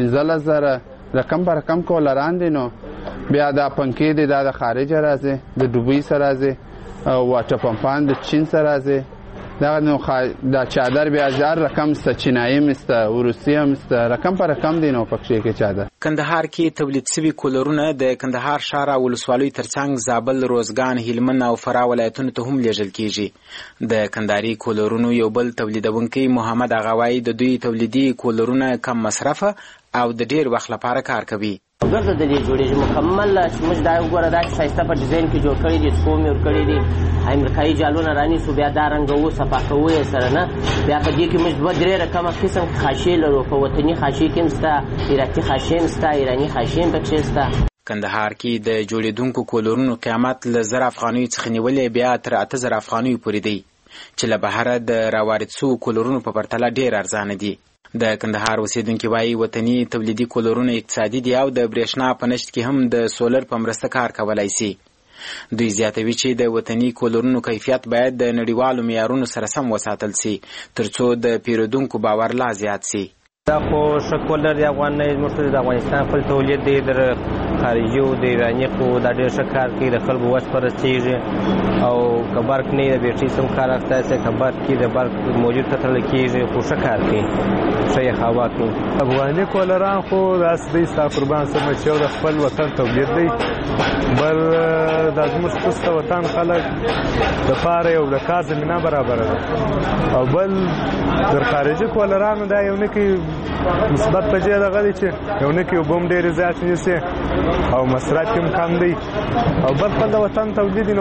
15000 رقم پر رقم کولران دي. نو بیا دا پنکې دي دا د خارج راځي، د دوبۍ سره راځي او واټر پمپان د چین سره راځي. دا نو دا چادر بیا 1000 رقم ست چینایي مست روسیه مست رقم پر رقم دي. نو پکې کې چادر کندهار کې تولید شوی کولرونه د کندهار ښار او ولسوالۍ ترڅنګ زابل، روزګان، هلمند او فراه ولایتونو ته هم لیږل کیږي. د کندهاري کولرونو یو بل تولیدونکی محمد اغاوی د دوی تولیدي کولرونه کم مصرفه او د ډیر وخت لپاره کار کوي. ګرځه د دې جوړېږي مکمل چې موږ دا وګوره دا چې ښایسته په ډیزاین کې جوړ کړي دي، سپو مې ورکړي دي، امریکایي جالونه رانیسو، بیا دا رنګوو صفا کوو یې سره نه. بیا په دې کې موږ 2-3 رقمه قسم خاشې لرو. په وطني خاشې کې هم شته، ایراتي خاشې هم شته، ایراني خاشې هم پکې شته. کندهار کې د جوړېدونکو کولرونو قیمت له 1000 افغانیو څخه نیولې بیا تر 8000 افغانیو پورې دی چې له بهره د راوارد شوو کولرونو په پرتله ډېر ارزانه دي. د کندهار اوسیدونکي وایي وطني تولیدي کولرونه اقتصادي دي او د برېښنا په نشت کې هم د سولر په مرسته کار کولای شي. دوی زیاتوي چې د وطني کولرونو کیفیت باید د نړیوالو معیارونو سره سم وساتل شي ترڅو د پیرودونکو باور لا زیات شي. دا خو ښه کولر د افغانستان د افغانستان خپل تولید دی، د خارجي او د ایراني خو دا ډېر ښه کار کوي، د خلکو وس په رسېږي او که برق نه وي د بیټرۍ سم کار اخیستی شي، که برق کې د برق موجود کتلی کېږي، خو ښه کار کوي، ښه یې هوا کوي. افغاني کولران خو داسې دی ستا قربان سمه چې یو د خپل وطن تولید دی، بل دا زموږ خصوص د وطن خلک دپاره یو د کار زمینه برابره ده، او بل د خارجي کولرانو دا یو نه کوي مثبت په دې دغه دی چې یو نه کوي اوبه هم ډېرې زیاتې نیسي او مصرف هم کم دی، او بل خپل د وطن تولید نو.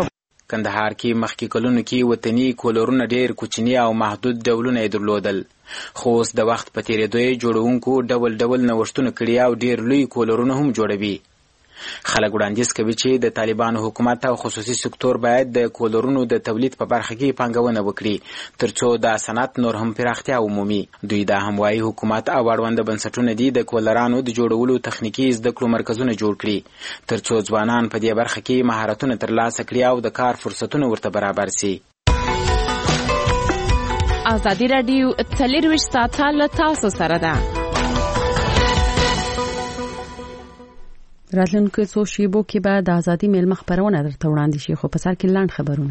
کندهار کې مخکې کلونو کې وطني کولرونه ډېر کوچني او محدود ډولونه یې درلودل، خو اوس د وخت په تېرېدو یې جوړونکو ډول ډول نوښتونه کړي او ډېر لوی کولرونه هم جوړوي. خلک وړاندیز کوي چې د طالبانو حکومت او خصوصي سکتور باید د کولرونو د تولید په برخه کې پانګونه وکړي ترڅو د صنعت نور هم پراختیا ومومي. دوی دا هم وایي حکومت او اړونده بنسټونه دي د کولرانو د جوړولو تخنیکي زده کړو مرکزونه جوړ کړي ترڅو ځوانان په دې برخه کې مهارتونه ترلاسه کړي او د کار فرصتونه ورته برابر سي. ازادي راډیو 24 ساعته له تاسو سره ده. راتلونکو څو شیبو کې به د ازادي میلمه خبرونه درته وړاندې شي، خو په سر کې لاند خبرونه.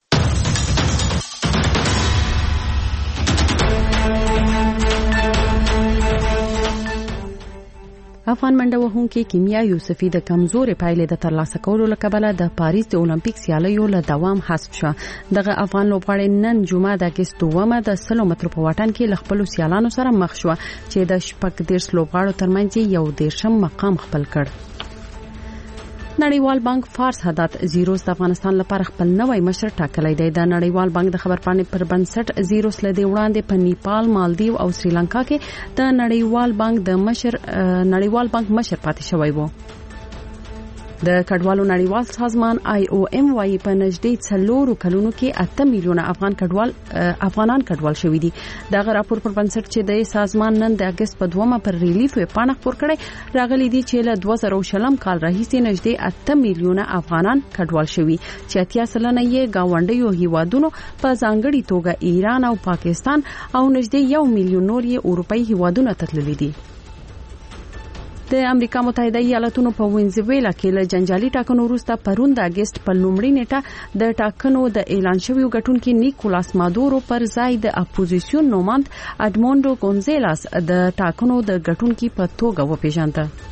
افغان منډه وهونکي کیمیا یوسفي د کمزوري پایلې د ترلاسه کولو لپاره د پاریس د اولمپیک سیالیو له دوام حذف شو. دغه افغان لوبغاړی نن جمعه د اگست 2 د 100 مترو په واټن کې له خپل سیالانو سره مخ شو چې د شپږ دیرش لوبغاړو ترمنځ یو دیرشم مقام خپل کړ. نړیوال بانک فارس حدات زیروس د افغانستان لپاره خپل نوی مشر ټاکلی دی. د نړیوال بانک د خبرپاڼې پر بنسټ زیروس له دې وړاندې په نیپال، مالدیو او سریلانکا کې د نړیوال بانک مشر پاتې شوی و. د کډوالو نړیوال سازمان IOM وايي په نږدې 4 کلونو کې 8 میلیونه افغانان کډوال شوي دي. دغه راپور پر بنسټ چې د سازمان نن د اگست په 2 پر ریلیف پاڼه خپور کړي راغلي دي چې له 2020 کال راهیسې نږدې 8 میلیونه افغانان کډوال شوي چې 80% یې گاونډیو هیوادونو په ځانګړي توګه ایران او پاکستان او نږدې 1 میلیون نور یې اروپאי هیوادونو ته تللي دي. د امریکا متحده ایالاتونو په وینزویلا کې له جنجالي ټاکنو وروسته پرون د اگست په لومړۍ نیټه د ټاکنو د اعلان شویو ګټونکي نیکولاس مادورو پر ځای د اپوزیسیون نوماند اډموندو ګونزیلاس د ټاکنو د ګټونکي په توګه وپیژنده.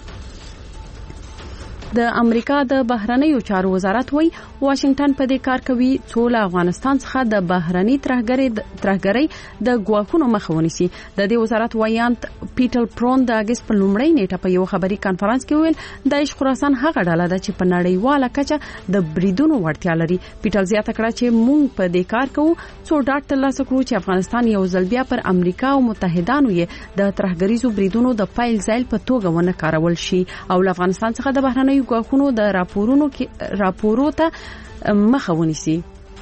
د امریکا د بهرنیو چارو وزارت وایي واشنگټن په دې کار کوي څو له افغانستان څخه د بهرني ترهګرۍ د ګواښونو مخه ونیسي. د دې وزارت وایانت پیټر پرون د اگست په لومړۍ نیټه په یو خبري کانفرنس کې ویل د خراسان هغه ډله ده چې په نړیواله کچه د بریدونو وړتیا لري. پیټر زیاته کړه چې موږ په دې کار کوو څو ډاډ ترلاسه کړو چې افغانستان یو ځل بیا پر امریکا او متحدانو یې د ترهګریزو بریدونو د پایل ځای په توګه ونه کارول شي او له افغانستان څخه د بهرنیو ګواښونو د راپورو ته مخه ونیسي.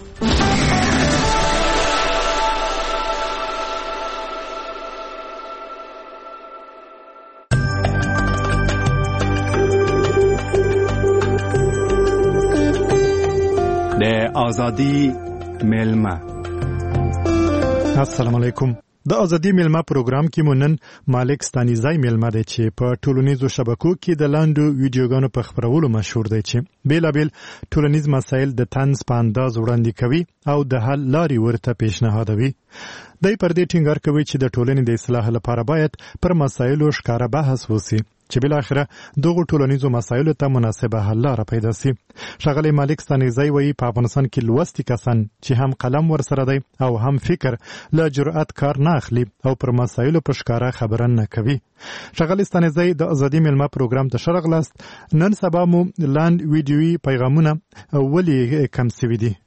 د ازادي میلمه. السلام علیکم. د ازادي میلمه پروګرام کې مونن مالک ستانیزای میلمه دی چې په ټولنیزو شبکو کې د لاندو ویډیوګانو په خبرولو مشهور دی چې بیلابل ټولنیز مسایل د طنز په انداز وړاندې کوي او د حل لارې ورته پیشنهادوي. دای پر دې ټینګار کوي چې د ټولنې د اصلاح لپاره باید پر مسایلو ښکاره بحث وشي چې بل اخره دغه ټولنیزو مسایلو ته مناسبه حل لاره پیدا شي. ښاغلی مالک ستانیزای وایي په افغانستان کې لوستي کسان چې هم قلم ورسره دی او هم فکر له جرأت کار نه اخلي او پر مسایلو په ښکاره خبره نه کوي. ښاغلی ستانیزای د ازادي میلمه پروګرام ته ښه راغلاست. نن سبا مو لاند ویډیویي پیغامونه ولې کم سوي دي؟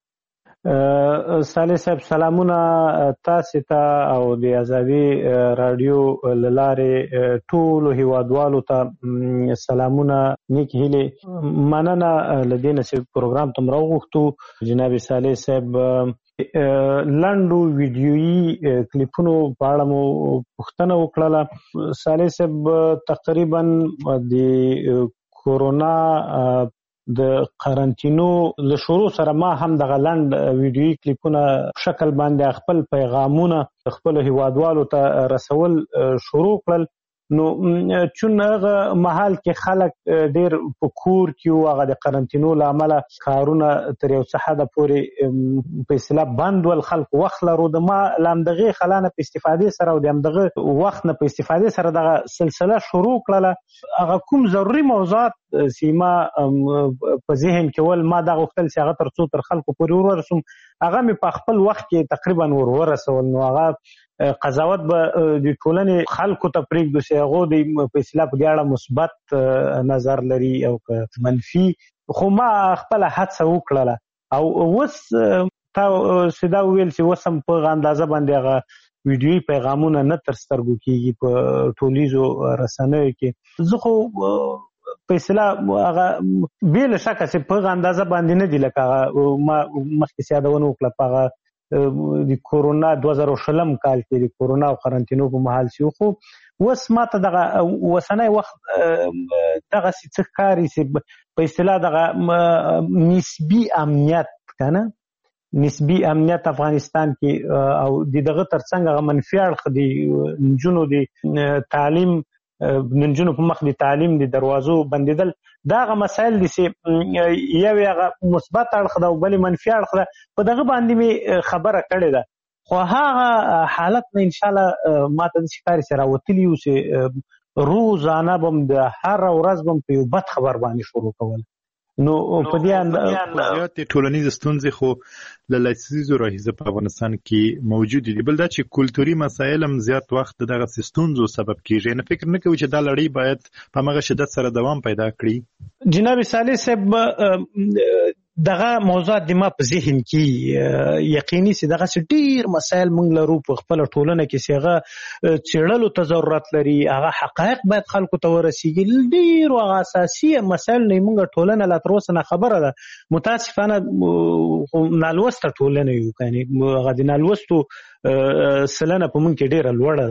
صالح صاحب سلامونه تاسو ته او د ازادي رادیو لاره ټول هیوادوالو ته سلامونه نیک هیله مننه لدینه چې پروګرام تم راغوښتو جناب صالح صاحب. لاندو ویډیویي کلیپونو په اړه مو پوښتنه وکړه. صالح صاحب تقریبا د کورونا د قرنټینو له شروع سره ما هم د غلند ویډیویي کلیپونه شکل باندې خپل پیغامونه خپل هیوادوالو ته رسول شروع کړل. نو چون هغه محل کې خلک ډیر په کور کې هغه د قرنټینو لامل کارونه تر یو څه حد پورې په اصطلاح بند ول خلک وخت لرو د ما لامدغه خلانه په استفاده سره او دغه وخت نه په استفاده سره دغه سلسله شروع کړله. هغه کوم ضروري موضوعات سیما په ذهن کې ول ما دغه وختل چې هغه ترڅو تر خلکو پورې ورسوم هغه مې په خپل وخت کې تقریبا ورسول. نو هغه قضاوت به د ټولنې خلکو ته پرېږدو چې هغه د په اصطلاح په دې اړه مثبت نظر لري او منفي. خو ما خپل هڅه وکړله او اوس تا سیدا ویل چې وسم په اندازه باندې هغه ویډیوي پیغامونه نه تر سترګو کیږي په ټولیزو رسنیو کې. زه خو په اصطلاح هغه بې له شکه چې په اندازه باندې نه دي لکه ما مخکې یادونه وکړه په هغه د کورونا 2020 کال کې د کورونا او قرنطینو په مهال شو. خو اوس ماته دغه وسنۍ وخت دغه څه ښکاري چې په اصطلاح دغه نسبي امنیت کنه نسبي امنیت افغانستان کې او دغه ترڅنګ هغه منفي اړخ د نجونو د تعلیم نجونو په مخ د تعلیم د دروازو بندیدل دغه مسایل دي چې یو هغه مثبت اړخ ده او بل منفي اړخ ده. په دغه باندې می خبره کړې ده خو هغه حالت نه ان شاء الله ماته د شکاري سره راوتلی و چې روزانه بم د هر ورځ بم په یو بد خبر باندې شروع کول. نو په دې اندازه ټولنیز ستونزې خو له لسیزو راهیسې په افغانستان کې موجود دي. بل دا چې کلتوري مسایل هم زیات وخت دغه ستونزو سبب کیږي. نه فکر نه کوي چې دا لړۍ باید په هغه شدت سره دوام پیدا کړي. جناب صالح صاحب دغه موضوعات د ما په ذهن کې یقیني سي دغه ډیر مسایل موږ لرو په خپل ټولنه کې سیغه چړلو ته ضرورت لري. هغه حقایق باید خلکو ته ورسیږي. ډیر او اساسي مسایل نه موږ ټولنه لا تر اوسه نه خبره ده. متاسفانه نالوسته ټولنه یو کني هغه د نالوستو سلنه په مونږ کې ډیره لوړه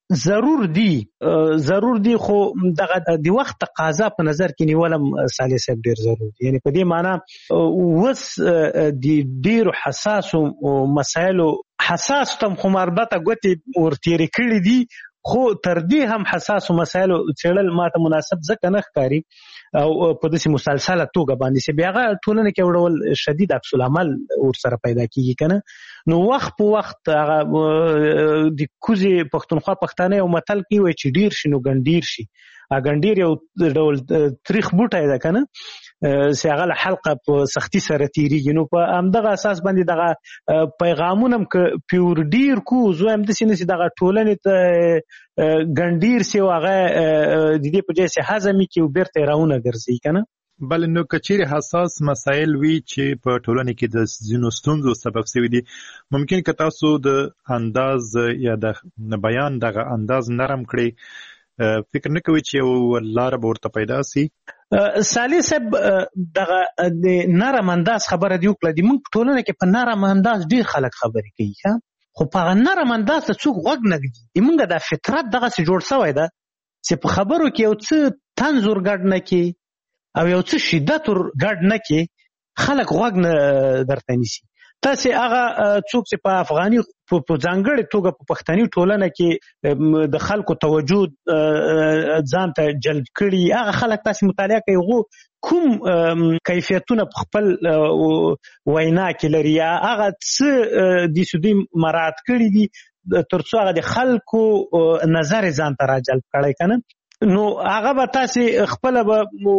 ده. ضرور دی خو دغه د وخت تقاضا په نظر کې نیولم صالح صاحب ډیر ضروري. یعنی په دې معنی وس د ډیرو حساسو مسایلو حساس تم خو مربطه ګوتې ورتېرې کړې دي خو تر دې هم حساسو مسایلو څېړل ماته مناسب ځکه نه ښکاري او په داسې مسلسله توګه باندې چې بیا هغه ټولنه کې یو ډول شدید عکس العمل ورسره پیدا کېږي که نه. نو وخت په وخت هغه د کوزې پښتونخوا پښتانه یو متل کې وایي چې ډیر شي نو ګنډیر شي. ګنډیر یو ډول تریخ بوټی ده که نه چې هغه له حلقه په سختي سره تېرېږي. نو په همدغه اساس باندې دغه پیغامونه هم که پیور ډیر کو زه هم داسې نه چې دغه ټولنې ته ګنډیر سي او هغه د دې په ځای چې هضمي کړي او بیرته یې راونه ګرځي که نه. بل نو کچیر حساس مسایل وی چې په ټولنه کې د ځینو ستونزو سبب شوي دي ممکن که تاسو د انداز یا د بیان دغه انداز نرم کړئ فکر نه کوي چې یو لار به ورته پیدا سي. صالح صاحب دغه د نرم انداز خبره دی وکړه. د موږ ټولنه کې په نرم انداز ډیر خلک خبرې کوي خو په نرم انداز ته څوک غوږ نه ږدي. موږ د فطرت دغسې جوړ شوی ده چې په خبرو کې یو څه طنز ورګډ نه کړي او یو څه شدت ورګډ نه کړي خلک غوږ نه درته نیسي. تاسې هغه څوک چې په افغاني په ځانګړې توګه په پښتني ټولنه کې د خلکو توجه ځان ته جلب کړي هغه خلک تاسې مطالعه کوي هغو کوم کیفیتونه په خپل وینا کې لري یا هغه څه د سودي مراعات کړي دي تر څو هغه د خلکو نظر ځان ته راجلب کړی که نه. نو هغه به تاسې خپله به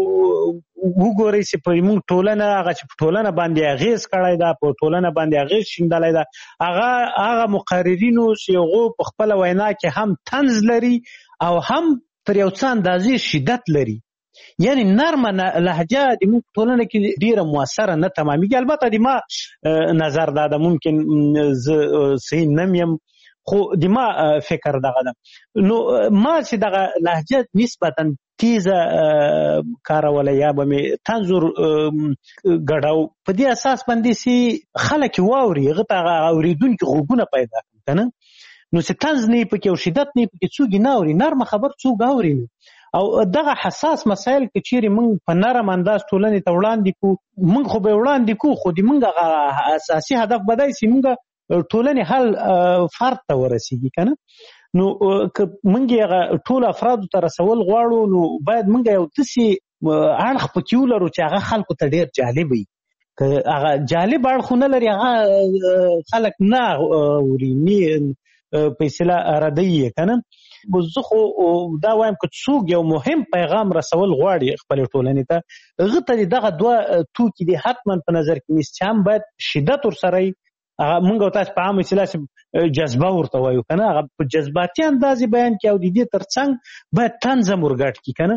وګورئ چې په موږ ټولنه هغه چې په ټولنه باندې اغېز کړی ده په ټولنه باندې اغېز شیندلی ده هغه مقررینو چې هغو په خپله وینا کې هم طنز لري او هم تر یو څه اندازې شدت لري. یعنی نرمه لهجه د موږ ټولنه کې ډیره مؤثره نه تمامیږي. البته د ما نظر دا ده ممکن زه صحیح نه یم خو د ما فکر دغه ده. نو ما چې دغه لهجه نسبتا تیزه کاروله یا به مې طنز ګډاو په دې اساس باندې چې خلک واوري هغه ته هغه اورېدونکي غوږونه پیدا کړي که نه. نو چې طنز نه یې پکې او شدت نه یې پکې څوک یې نه اوري نرمه خبر څوک اوري او دغه حساس مسایل که چیرې موږ په نرم انداز ټولنې ته وړاندې کړو موږ خو به یې وړاندې کړو خو د موږ هغه اساسي هدف به دی چې موږ ټولنې حل فرد ته ورسیږي که نه. نو که موږ هغه ټول افرادو ته رسول غواړو نو باید موږ یو داسې اړخ پکې ولرو چې هغه خلکو ته ډېر جالب وي. که هغه جالب اړخ ونه لري هغه خلک نه اوري په اصطلاح ردی یې که نه. زه خو دا وایم که څوک یو مهم پیغام رسول غواړي خپلې ټولنې ته هغه ته دغه دوه توکي دي حتما په نظر کې نیسي چې هم باید شدت ورسره وي موږ او تاسو په عامه اصطلاح جذبه ورته وایو که نه هغه په جذباتي اندازې بیان کړي او د دې تر څنګ باید طنز هم ورګډ کړي که نه.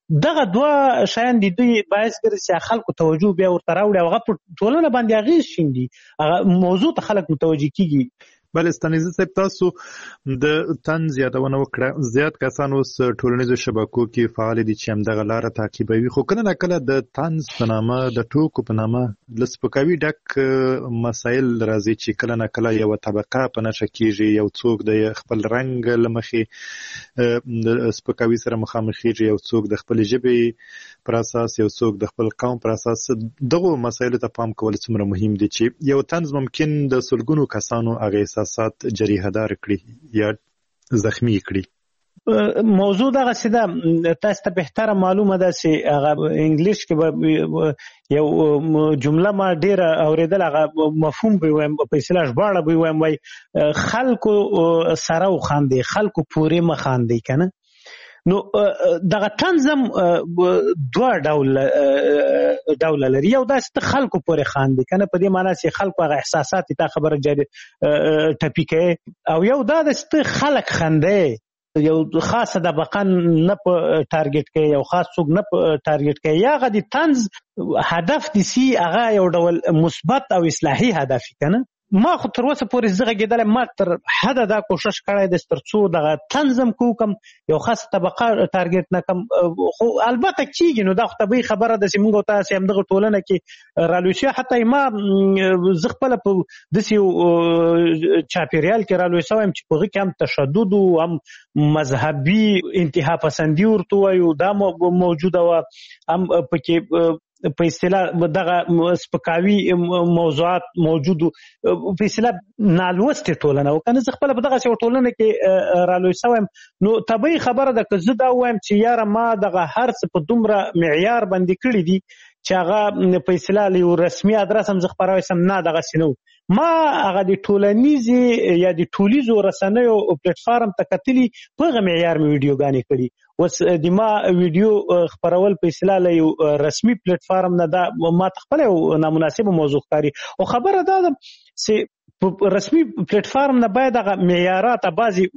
دغه دوه شیان د دوی باعث ګرځي چې خلکو توجه بیا ورته راوړي او هغه په ټولنه باندې اغېز شیندي، هغه موضوع ته خلک متوجه کیږي. بله ستانیزه صاحب، تاسو د طنز یادونه وکړه. زیات کسان اوس ټولنیزو شبکو کې فعال دي چې همدغه لاره تعقیبوي، خو کله نه کله د طنز په نامه، د ټوکو په نامه له سپکاوي ډک مسایل راځي چې کله نه کله یوه طبقه په نښه کېږي، یو څوک د خپل رنګ له مخې د سپکاوي سره مخامخېږي، یو څوک د خپلې ژبې پر اساس، یو څوک د خپل قوم پر اساس. دغو مسایلو ته پام کول څومره مهم دي چې یو طنز ممکن د سلګونو کسانو هغه احساسات جریحه دار کړي یا زخمی کړي؟ موضوع دغه سیده تاسو ته بهتره معلومه ده چې هغه انګلیش کې به یو جمله ما ډیره اوریدل، هغه مفهوم به وایم په اصطلاح ژباړه به وایم، وای خلکو سره وخاندي، خلکو پورې مخاندي کنه. نو دغه طنزم دوه ډول لري. یو داسې ته خلکو پورې خاندي کنه، په دې معنی چې خلکو هغه احساسات تا خبره جاري ټپي کوي، او یو دا داسې ته خلک خندي، یو خاصه طبقه نه په ټارګټ کوي، یو خاص څوک نه په ټارګټ کوي. یا هغه د طنز هدف دي سي هغه یو ډول مثبت او اصلاحي هدف کنه. ما خو تر اوسه پورې زه غږېدلی، ما تر حده دا کوشش کړی دی تر څو دغه طنزم کوم یو خاصه طبقه ټارګټ نه کم. خو البته کېږي، نو دا خو طبیعي خبره ده چې موږ او تاسې همدغه ټولنه کې رالوی شوي. حتی ما زه خپله په داسې یو چاپېریال کې رالوی شوی یم چې په هغې کې هم تشدد و، هم مذهبي انتها پسندي ورته وایو دا موجوده وه، هم پکې په اصطلاح دغه سپکاوي موضوعات موجود په اصطلاح نالوستې ټولنه و کنه. زه خپله په دغسې یو ټولنه کې رالوی شوی یم، نو طبیعي خبره ده که زه دا ووایم چې یاره ما دغه هر څه په دومره معیار باندې کړي دي چې هغه په اصطلاح له یو رسمي ادرس هم زه خپروی سم، نه دغسې نه و. ما هغه د ټولنیزې یا د ټولیزو رسنیو پلیټفارم ته کتلي، په هغه معیار مې ویډیوګانې کړي. اوس د ما ویډیو خپرول په اصطلاح له یو رسمي پلیټفارم نه دا ما ته خپله یو نامناسبه موضوع ښکاري. او خبره دا ده چې په رسمي پلیټفارم نه باید هغه معیارات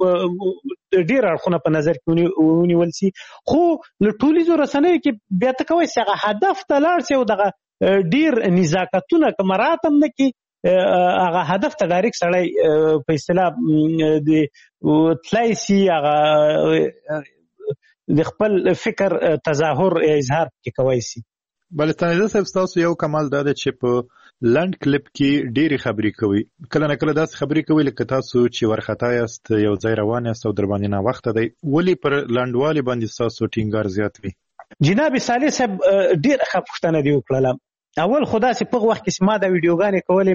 بعضې ډېر اړخونه په نظر کې ونیول سي، خو له ټولیزو رسنیو کې بیا ته کوی چې هغه هدف ته لاړ سي او دغه ډېر نزاکتونه که مراعات هم نه کړي، هغه هدف ته ډایرکټ سړی په اصطلاح د تللی سي، هغه د خپل فکر تظاهر اظهار کې کوی سي. بله ستانیزه صاحب، ستاسو یو کمال دا ده چې په لنډ کلیپ کې ډېرې خبرې کوئ. کله نه کله داسې خبرې کوئ لکه تاسو چې ورخطا یاست، یو ځای روان یاست او در باندې ناوخته دی. ولې پر لنډوالي باندې ستاسو ټینګار زیات وي؟ جناب صالح صاحب ډېره ښه پوښتنه دې وکړله. اول خو داسې په هغه وخت کې چې ما دا ویډیوګانې کولې،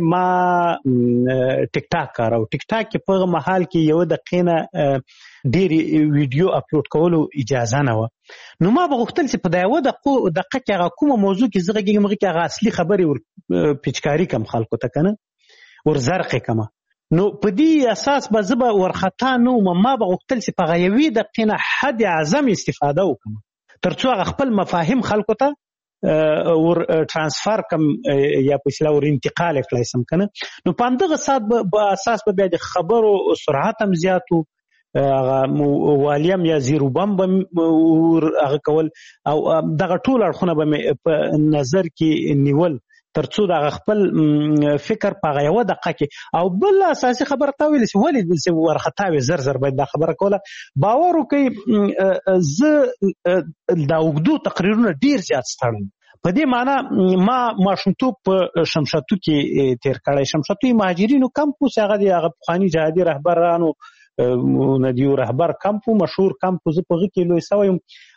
ما ټیک ټاک کارو. ټیک ټاک کې په هغه مهال کې یوه دقیقې نه ډېرې ویډیو اپلوډ کولو اجازه نه وه. نو ما به غوښتل چې په دا یوه دقیقه کې هغه کومه موضوع کې زه غږېږم هغې کې هغه اصلي خبرې ور پیچکاري کړم خلکو ته که نه، ور زرقې کړمه. نو په دې اساس به زه به ورخطا نه وم. ما به غوښتل چې په هغه یوې دقیقې نه حد اعظم استفاده وکړم تر څو هغه خپل مفاهیم خلکو ته ور ترانسفر کم یا په اصطلاح ور انتقال کړای سم کنه. نو په همدغه اساس به بیا د خبرو سرعت هم زیات و، هغه والیم یا زیرو بم به هغه کول او دغه ټول اړخونه به په نظر کې نیول تر څو د خپل فکر په یوه دقیقه کې. او بل اساسي خبره تا ویل چې ولې ورخطا وي زر زر باید دا خبره کوله. باور وکړئ زه دا اوږدو تقریرونه ډېر زیات ستړم. په دې معنی ما ماشومتوب په شمشتو کې تیر کړی. شمشتو مهاجرینو کمپوس هغه د هغه پخواني جهادي رهبرانو ندیو رهبر کمپو، مشهور کمپو، زه په هغه کې لوی سوی یم.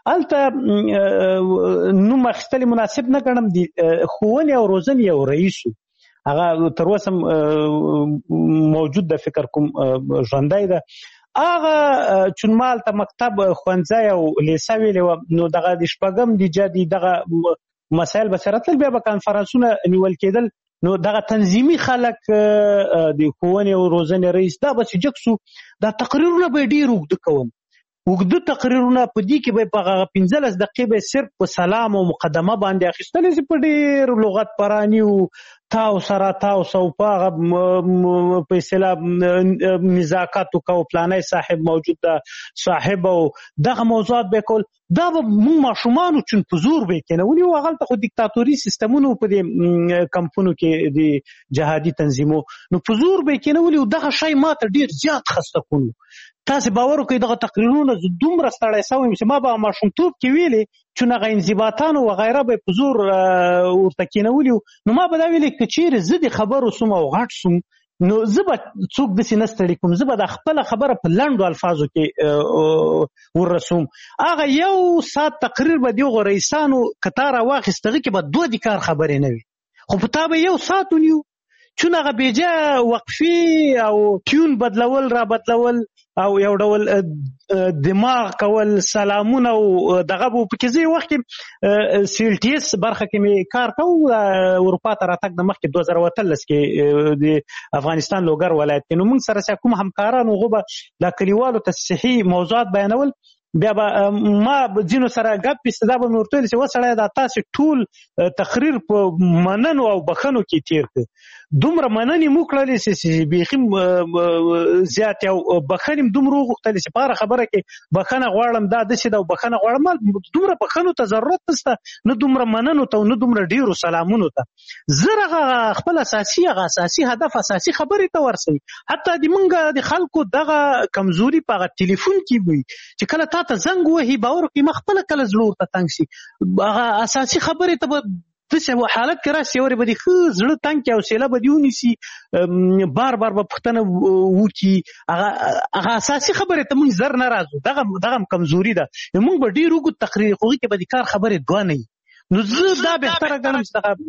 هلته نوم اخیستل مناسب نه ګڼم. د ښوونې او روزنې یو رئیس و، هغه تر اوسه موجود ده، فکر کوم ژوندی ده. هغه چون ما هلته مکتب، ښوونځی او لیسه ویلې وه، نو دغه د شپږم د جدي دغه مسایل به سره تل بیا به کانفرانسونه نیول کېدل. نو دغه تنظیمي خلک د ښوونې او روزنې رئیس دا به چې جګ سو دا تقریرونه به یې ډېر اوږده کوم. اوږده تقریرونه په دې کې به په 15 دقیقې به صرف په سلام او مقدمه باندې اخیستل شي په ډېر لغت پرانی او تاسو په هغه په اصطلاح نزاکت او پلانای صاحب موجود ده صاحب او دغه موضوعات به کول دا به موږ ماشومانو چون په زور به کېنولي او هغلته خو دیکتاتوري سیستمونو په دې کمپونو کې د جهادي تنظیمو نو په زور به کېنولي او دغه شی ماته ډېر زیات خسته کړو. تاسو باور وکړئ دغه تقریرونه دومره ستړی شوی یم چې ما به ماشومتوب کې ویلې چې هغه انضباطانو وغیره به په زور ورته کېنولي نو ما به دا ویلې که چیرې زه د خبرو سوم او غټ سوم نو زه به څوک داسې نه ستړي کوم، زه به د خپله خبره په لنډو الفاظو کې ورسوم. هغه 1 ساعت تقریر به د هغو رئیسانو که تا راواخیست هغې کې به 2 د کار خبرې نه وي، خو په تا به 1 ساعت ونیو چون هغه بیجا وقفي او ټیون بدلول را بدلول او یو ډول دماغ کول سلامونه او دغه په کې زی وخت سیلټیس برخه کې می کار کوم اروپا ته راتګ د مخکې 2013 کې د افغانستان لوګر ولایت کې نو موږ سره کوم همکارانو غوبه د کلیوالو ته صحي موضوعات بیانول بیا به ما ځینو سره ګپ پیسه به مې ورته ویل چې وسړی دا تاسې ټول تقریر په مننو او بخښنو کې تیر کړ، دومره مننې مو کړلې چې بیخي زیات او بخښنې دومره وغوښتلې چې په هره خبره کې بخښنه غواړم دا داسې ده او بخښنه غواړم، دومره بخښنو ته ضرورت نشته نه دومره مننو ته نه دومره ډېرو سلامونو ته. زه هغه خپل اساسي هدف اساسي خبرې ته ورسوي، حتی د موږ د خلکو دغه کمزوري په هغه ټلیفون کې وي چې کله ته زنګ وهي باور کې مخبل کله زړه ورته تنګ شي، هغه اساسي خبرې ته به داسې حالت کې راشي ورې به دې ښه زړه تنګ کړي او سیله به دې ونیسي بار به پوښتنه وکړي، هغه اساسي خبرې ته موږ زر نه راځو، دغه کمزوري ده. موږ به ډېر اوږد تقریر خو هغې کې به د کار خبرې 2 نه وي. نو زه دا بهتره ګڼم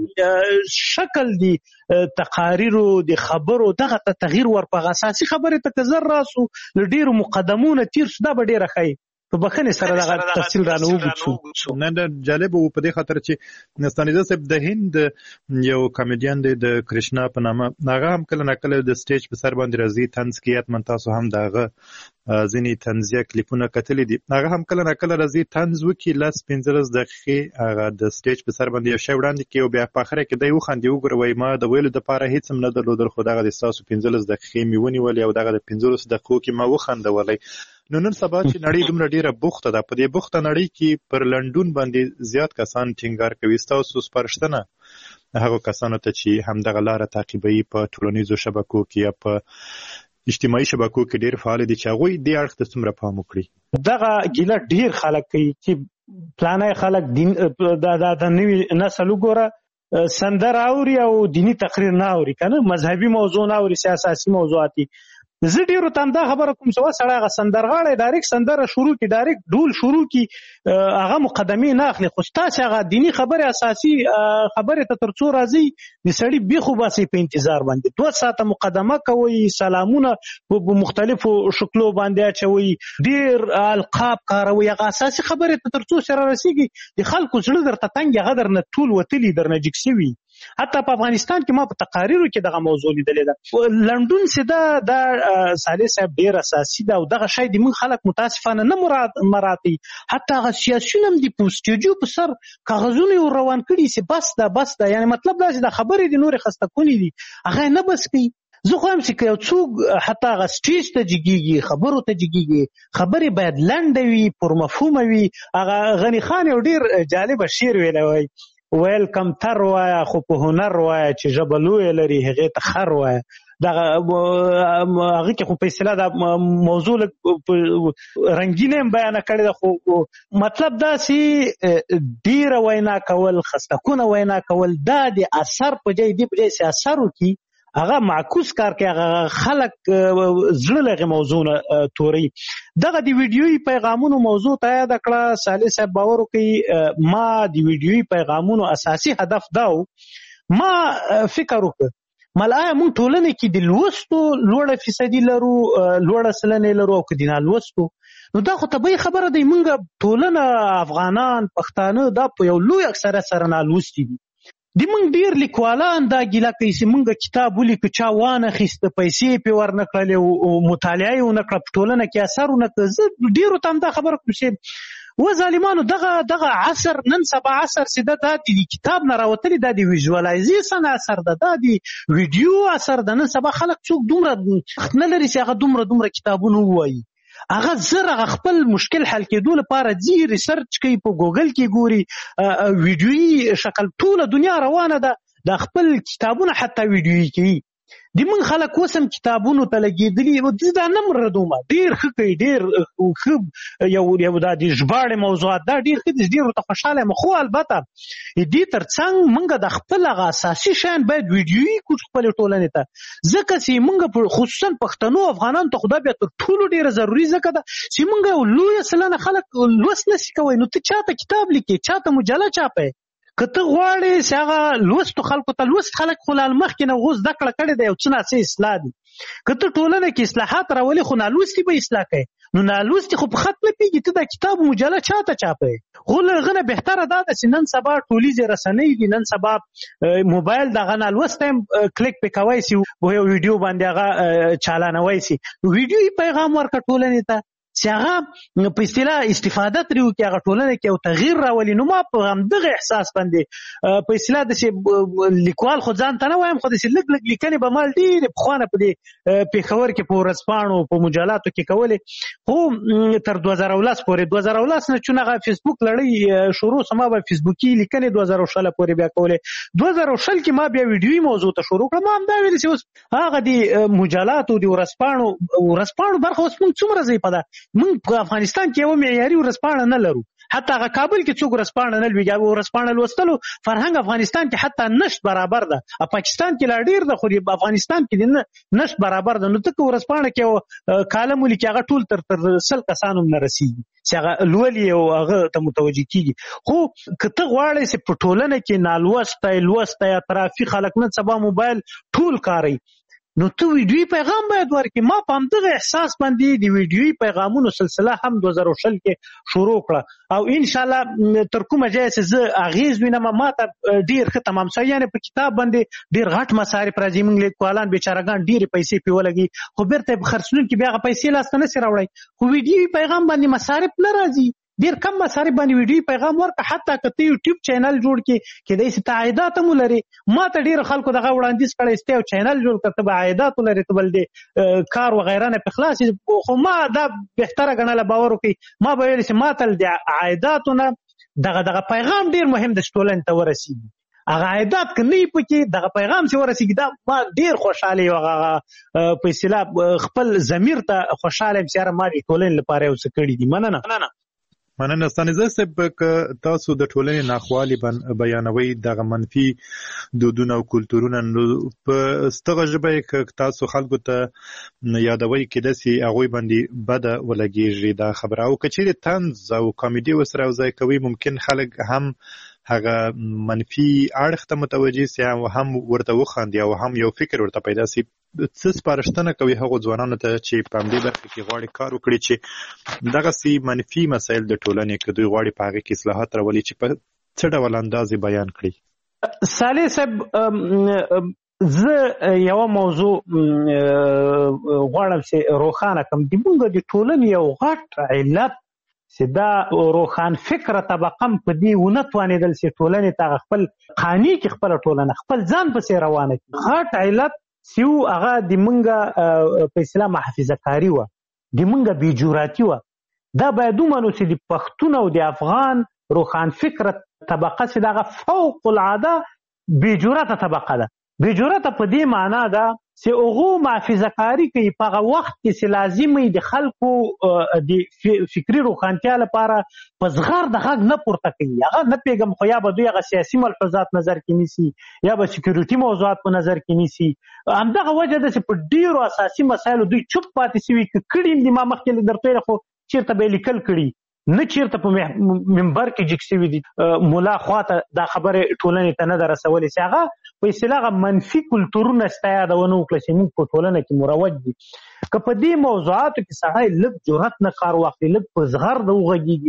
چې شکل دی تقاریرو د خبرو دغه ته تغییر ورپغه اساسي خبرې ته که زر راسو له ډېرو مقدمونه تیر شو دا به ډېره ښایي په بخښنې سره دغه تفصیل رانه وګورو. نه جالب و په دې خاطر چې نستانیزه صاحب د هند یو کامیډین دی د کرشنا په نامه هغه هم کله نه کله د سټیج په سر باندې راځي طنز کوي، حتما تاسو هم دغه ځینې طنزیه کلیپونه کتلي دي، هغه هم کله نه کله راځي طنز وکړي 15 دقیقې هغه د سټیج په سر باندې یو شی وړاندې کوي او بیا په اخره کې دی وخاندي وګوره وایي ما د ویلو دپاره هېڅ هم نه درلودل خو دغه د ستاسو 15 دقیقې مې ونیولې او دغه د 15 دقیقو کې ما وخندولی. نو نن سبا چې نړۍ دومره ډیره بوخته ده، په دې بوخته نړۍ کې پر لنډون باندې زیات کسان ټینګار کوي، ستاسو سپارښتنه هغو کسانو ته چې همدغه لاره تعقیبوي په ټولنیزو شبکو کې یا په اجتماعي شبکو کې ډیر فعال دي چې هغوی دې اړخ ته څومره پام وکړي؟ دغه ګیله ډیر خلک کوي چې پلانای خلک دین د نوي نسل وګوره سندره اوري او دینی تقریر نه اوري، کنه مذهبي موضوع نه اوري، سیاسي موضوعاتي. زه ډیرو ته همدا خبره کوم چې سړی هغه سندرغاړی ډایرکټ سندره شروع کړي، ډایرکټ ډول شروع کړي، هغه مقدمې نه اخلي، خو ستاسې هغه دیني خبرې اساسي خبرې ته تر څو راځي د سړي بیخ وباسئ په انتظار باندې 2 ساعته مقدمه کوئ، سلامونه په مختلفو شکلو باندې اچوئ، ډیر القاب کاروئ، هغه اساسي خبرې ته تر څو سره رسېږي د خلکو زړه درته تنګ هغه درنه ټول وتلي درنه جګ شوي. حتی په افغانستان کې ما په تقاریرو کې دغه موضوع لیدلې ده. لندن سده دا صالح صاحب ډیر اساسي ده او دغه شی د موږ خلک متاسفانه نه مراتي، حتی هغه سیاسیون هم د پوسټیجو په سر کاغذونه روان کړي چې بس ده یعنی مطلب دا چې د خبرې د نورې خسته کونې دي هغه نه بس کوي. زه خو هم چې یو څوک حتی هغه سټیج ته جګېږي خبرو ته جګېږي خبرې باید لنډه وي پر مفهومه وي. هغه غني خان یو ډیر جالبه شعر ویلی وایي ویل کمتر وایه خو په هنر وایه چې ژبه لویه لري هغې ته خر وایه. دغه هغې کې خو په اصطلاح دا موضوع رنګینه هم بیانه کړې ده، خو مطلب داسې ډیره وینا کول خستکونه وینا کول دا د اثر په ځای دی په ځای چې اثر وکړي هغه معکوس کار کوي، هغه خلک زړه له هغې موضوع نه توري. دغه د ویډیویي پیغامونو موضوع ته یاده کړه صالح صاحب باور وکړي ما د ویډیویي پیغامونو اساسي هدف دا و ما فکر وکړ ملایه موږ ټولنې کې د لوستو لوړه فیصدي لرو لوړه سلنې لرو او که د نالوستو نو دا خو طبیعي خبره دی موږ ټولنه افغانان پښتانه دا په یو لوی اکثریت سره نالوستي دي. د موږ ډیر لیکوالان دا ګیله کوي چې موږ کتاب ولیکو چا وانه اخیسته پیسې پې ورنه کړلې او مطالعه یې ونه کړه په ټولنه کې اثر ونه کړه. زه ډیرو ته همدا خبره کوم چې و ظالمانو دغه عصر نن سبا عصر چې دا د کتاب نه راوتلي دا د ویژوالایزیشن اثر ده، دا د ویډیو اثر ده. نن سبا خلک څوک دومره وخت نه لري چې هغه دومره کتابونه ووایي. هغه زر هغه خپل مشکل حل کېدو لپاره ځي ریسرچ کوي، په ګوګل کې ګوري، ویډیویي شکل ټوله دنیا روانه ده، د خپل کتابونه حتی ویډیویي کوي. د موږ خلک اوس هم کتابونو ته لګېدلي، دا نه مردومه ډېر ښه کوي، ډېر ښه یو دا د ژباړې موضوعات دا ډېر ښه دي، ډېر ورته خوشحاله یم. خو البته دې تر څنګ موږ د خپل هغه اساسي شیان باید ویډیویي کړو خپلې ټولنې ته، ځکه چې موږ خصوصا پښتنو افغانانو ته خو دا بیا تر ټولو ډېره ضروري ځکه ده چې موږ لویه سلنه خلک لوست نشي کوی. نو ته چاته کتاب لیکې، چاته مجله چاپی، که ته غواړې چې هغه لوستو خلکو ته لوست خلک خو لا مخکې نه اوس زده کړه کړې ده، یو څه ناڅه اصلاح دي. که ته ټولنه کې اصلاحات راولې خو نالوستي به اصلاح کوي، نو نالوستي خو په خط نه پېږي. ته دا کتاب مجله چاته چاپی؟ خو له هغه نه بهتره دا ده چې نن سبا ټولیزې رسنۍ دي، نن سبا موبایل دغه نالوستی هم کلیک پې کوی سي، یو ویډیو باندې هغه چالانوی سي، ویډیویي پیغام ورکړه ټولنې ته چې هغه په اصطلاح استفاده ترې وکړي، هغه ټولنه کې یو تغییر راولي. نو ما په همدغه احساس باندې په اصطلاح داسې لیکوال خو ځان ته نه وایم، خو داسې لږ لیکنې به ما ډېرې پخوانه په دې پېښور کې په ورځپاڼو په مجلاتو کې کولې، خو تر 2019 پورې 2019 نه چون هغه فیسبوک لړۍ شروع سه ما به فیسبوکي لیکنې 2016 پورې بیا کولې. 2020 کې ما بیا ویډیویي موضوع ته شروع کړه. ما همدا ویلې چې اوس هغه د مجلاتو د ورځپاڼو برخه اوس موږ څومره ضعیفه ده. موږ په افغانستان کې یو معیاري ورځپاڼه نه لرو، حتی هغه کابل کې څوک ورځپاڼه نه لوي. ورځپاڼه لوستلو فرهنګ افغانستان کې حتی نشت برابر ده، پاکستان کې لا ډېر ده، خو افغانستان کې نشت برابر ده. نو ته که ورځپاڼه کې یو کالم ولیکې هغه ټول تر 100 کسانو هم نه رسېږي چې هغه لولي او هغه ته متوجه کېږي. خو که ته غواړې چې په ټولنه کې لوستی اطرافي خلک نن سبا موبایل ټول کاروي، نو ته ویډیویي پیغام باید ورکړې. ما په همدغه احساس باندې د ویډیویي پیغامونو سلسله هم 2020 کې شروع کړه، او انشاءالله تر کومه ځایه چې زه اغېز وینم ما ته ډېر ښه تمام شوی. یعنې په کتاب باندې ډېر غټ مصارف راځي، موږ لیکوالان بیچارهګان ډېرې پیسې پرې ولګي، خو بیرته یې په خرڅلونکي بیا هغه پیسې لاسته نشي راوړی. خو ویډیویي پیغام باندې مصارف نه راځي، ډېر کم مصارف باندې ویډیویي پیغام ورکړه. حتی که ته یوټیوب چینل جوړ کړې، کیدای شي ته عایدات هم ولرې. ما ته ډېرو خلکو دغه وړاندیز کړی چې ته یو چینل جوړ کړه، ته به عایدات ولرې، ته به د کار وغیره نه پې خلاص شي. خو ما دا بهتره ګڼله، باور وکړئ، ما به ویل چې ما ته د عایداتو نه دغه پیغام ډېر مهم ده چې ټولنې ته ورسېږي. هغه عایدات که نه وي پکې، دغه پیغام چې ورسېږي، دا ما ډېر خوشحاله یم. هغه په اصطلاح خپل ضمیر ته خوشحاله یم چې یاره ما د ټولنې لپاره یو څه کړي دي. مننه. ستانزه صاحب، که تاسو د ټولنې ناخوالي بیانوي، دغه منفي دودونه او کلتورونه، نو په ستغه ژبه کې تاسو خلکو ته یادوي کېدای شي هغوی باندې بده ولګېږي دا خبره، او که چیرې طنز او کامیډي ورسره یوځای کوي، ممکن خلک هم هغه منفي اړخ ته متوجه سي او هم ورته وخاندي او هم یو فکر ورته پیدا سي. څه سپارښتنه کوي هغو ځوانانو ته چې په همدې برخه کې غواړي کار وکړي چې دغسې منفي مسایل د ټولنې که دوی غواړي په هغې کې اصلاحات راولي چې په څه ډول انداز یې بیان کړي؟ صالح صاحب، زه یوه موضوع غواړم چې روښانه کړم. د موږ د ټولنې یو غټ علت چې دا روښان فکره طبقه هم په دې ونه توانېدل چې ټولنې ته خپل قانع کړي، خپله ټولنه خپل ځان پسې روانه کړي. غټ علت چې هغه د موږ په اصطلاح محافظه کاري وه، د موږ بېجراتي وه. دا باید ومنو چې د پښتون او د افغان روښان فکره طبقه چې دغه فوق العاده بېجرته طبقه ده. بېجرته په دې معنا ده چې هغو محافظه کاري کوي په هغه وخت کې چې لازم وي د خلکو د فکري روښانتیا لپاره په زغر د غږ نه پورته کوي. هغه نه پوهېږم، خو یا به دوی هغه سیاسي ملحوظات نظر کې نیسي یا به سکیورټي موضوعات په نظر کې نیسي. همدغه وجه ده چې په ډېرو اساسي مسایلو دوی چوپ پاتې شوي. که کړي هم دي، ما مخکې درته ویل، خو چېرته به یې لیکل کړي، نه چېرته په منبر کې جګ شوي دي. ملا خواته دا خبرې ټولنې ته نه ده رسولې چې هغه په اصطلاح منفي کلتورونه ستا یادونه وکړه چې موږ په ټولنه کې مروج دي. که په دې موضوعاتو کې سړی لږ جرأت نه کار واخلي، لږ په زغر د وغږېږي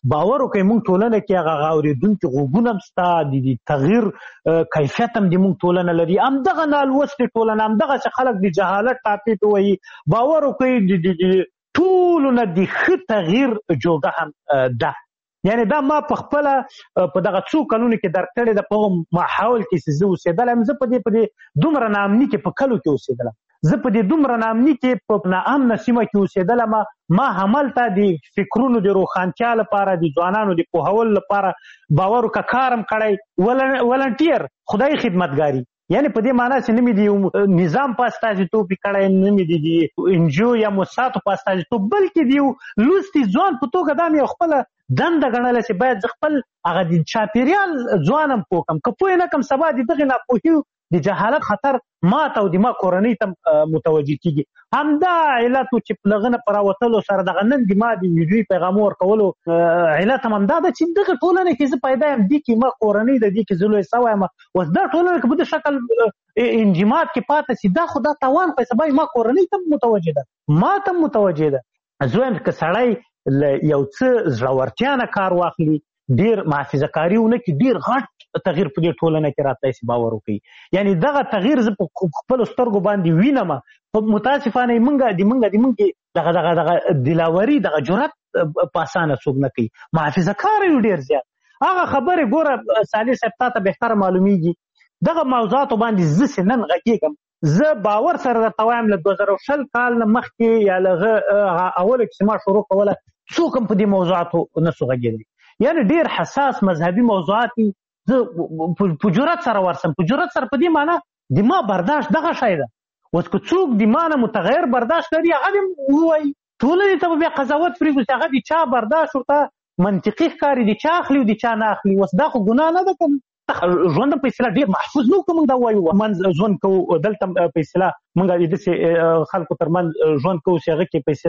باور وکړئ موږ ټولنه کې هغه اورېدونکي غوږونه هم شته د تغییر کیفیت هم د موږ ټولنه لري. همدغه نالوستې ټولنه، همدغسې خلک د جهالت ټاپې ته وایي. باور وکړئ د ټولو نه د ښه تغییر جوګه هم ده. یعنی دا ما په خپله په دغه څو کلونو کې درک کړې ده. په هغه ماحول کې چې زه اوسېدلی یم، زه په دې دومره ناامني کې په کلو کې اوسېدلم، زه په دې دومره ناامني کې په ناامنه سیمه کې اوسېدلم. ما هملته د فکرونو د روښانتیا لپاره، د ځوانانو د پوهولو لپاره باور وکړه کار هم کړی، ولنټیر خدای خدمتګاري. یعنی په دې معنا چې نه مې د نظام په استازیتوب کړی، نه مې د انجیو یا موسساتو په استازیتوب، بلکې د یو لوستي ځوان په توګه دا مې خپله دنده ګڼله چې باید زه خپل هغه د چاپېریال ځوان هم پوه کړم. که پوه نه کړم سبا د دغې ناپوهي د جهالت خطر ما ته او د ما کورنۍ ته متوجه کېږي. همدا علت و چې په هغه نه په راوتلو سره دغه نن د ما د ویډیوي پیغامو ورکولو علت هم همدا ده چې دغه ټولنه کې زه پیدا یم، دې کې ما کورنۍ ده، دې کې زه لوی سوی یم. اوس دا ټولنه که په دې شکل انجماد کې پاتې شي، دا خو دا تاوان خو سبا ما کورنۍ ته متوجه ده، ما ته متوجه ده. زه وایم که سړی له یو څه زړورتیا نه کار واخلي، ډېر محافظه کاري ونه کړي، ډېر غټ تغییر په دې ټولنه کې راتلی شي. باور وکړي یعنی دغه تغییر زه په خپلو سترګو باندې وینم. متاسفانه موږ دغه دلاوري، دغه جرأت په اسانه څوک نه کوي. محافظه کار یو ډېر زیات. هغه خبرې ګوره صالح صاحب تا ته بهتره معلومیږي، دغه موضوعاتو باندې زه چې نن غږېږم، زه باور سره درته وایم له 2020 کال نه مخکې یا له اوله کې چې ما شروع کوله څوک هم په دې موضوعاتو نه سو غږېدلی. یعنی ډېر حساس مذهبي موضوعات زه په جرأت سره ورسم. په جرأت سره په دې معنا د ما برداشت دغه شی ده. اوس که څوک د ما نه متغیر برداشت لري هغه دې ووایي، ټولنې ته به بیا قضاوت پرېږدو چې هغه د چا برداشت ورته منطقي ښکاري، د چا اخلي او د چا نه اخلي. اوس دا خو ګناه نه ده که ژوند په اصطلاح ډېر محفوظ نه و که موږ دا ووایو منځ ژوند کوو. دلته په اصطلاح موږ داسې خلکو ترمنځ ژوند کوو چې هغه کې په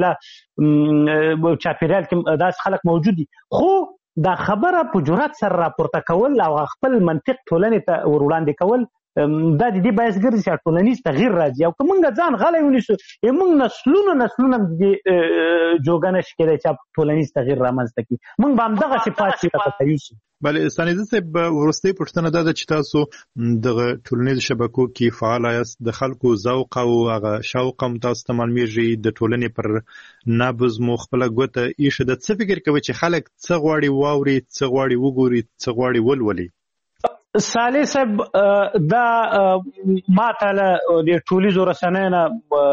اصطلاح چاپېریال کې داسې خلک موجود دي. خو دا خبره په جرأت سره راپورته کول او خپل منطق ټولنې ته ور وړاندې کول دا د دې باعث ګرځي چې ټولنیز تغییر راځي. او که موږ ځان غلی ونیسو، موږ نسلونه د دې جوګه نشي کېدی چې ټولنیز تغییر رامنځته کړي. موږ به همدغسې پاتې راته یوسو. بله ستانیزه صاحب، وروستۍ پوښتنه دا ده چې تاسو دغه ټولنیزو شبکو کې فعال یاست، د خلکو ذوق او هغه شوق هم تاسو ته معلومیږي، د ټولنې پر نبض مو خپله ګوته ایښې ده. څه فکر کوئ چې خلک څه غواړي واوري، څه غواړي وګوري، څه غواړي ولولي؟ صالح صاحب، دا ما ته له د ټولیزو رسنیو نه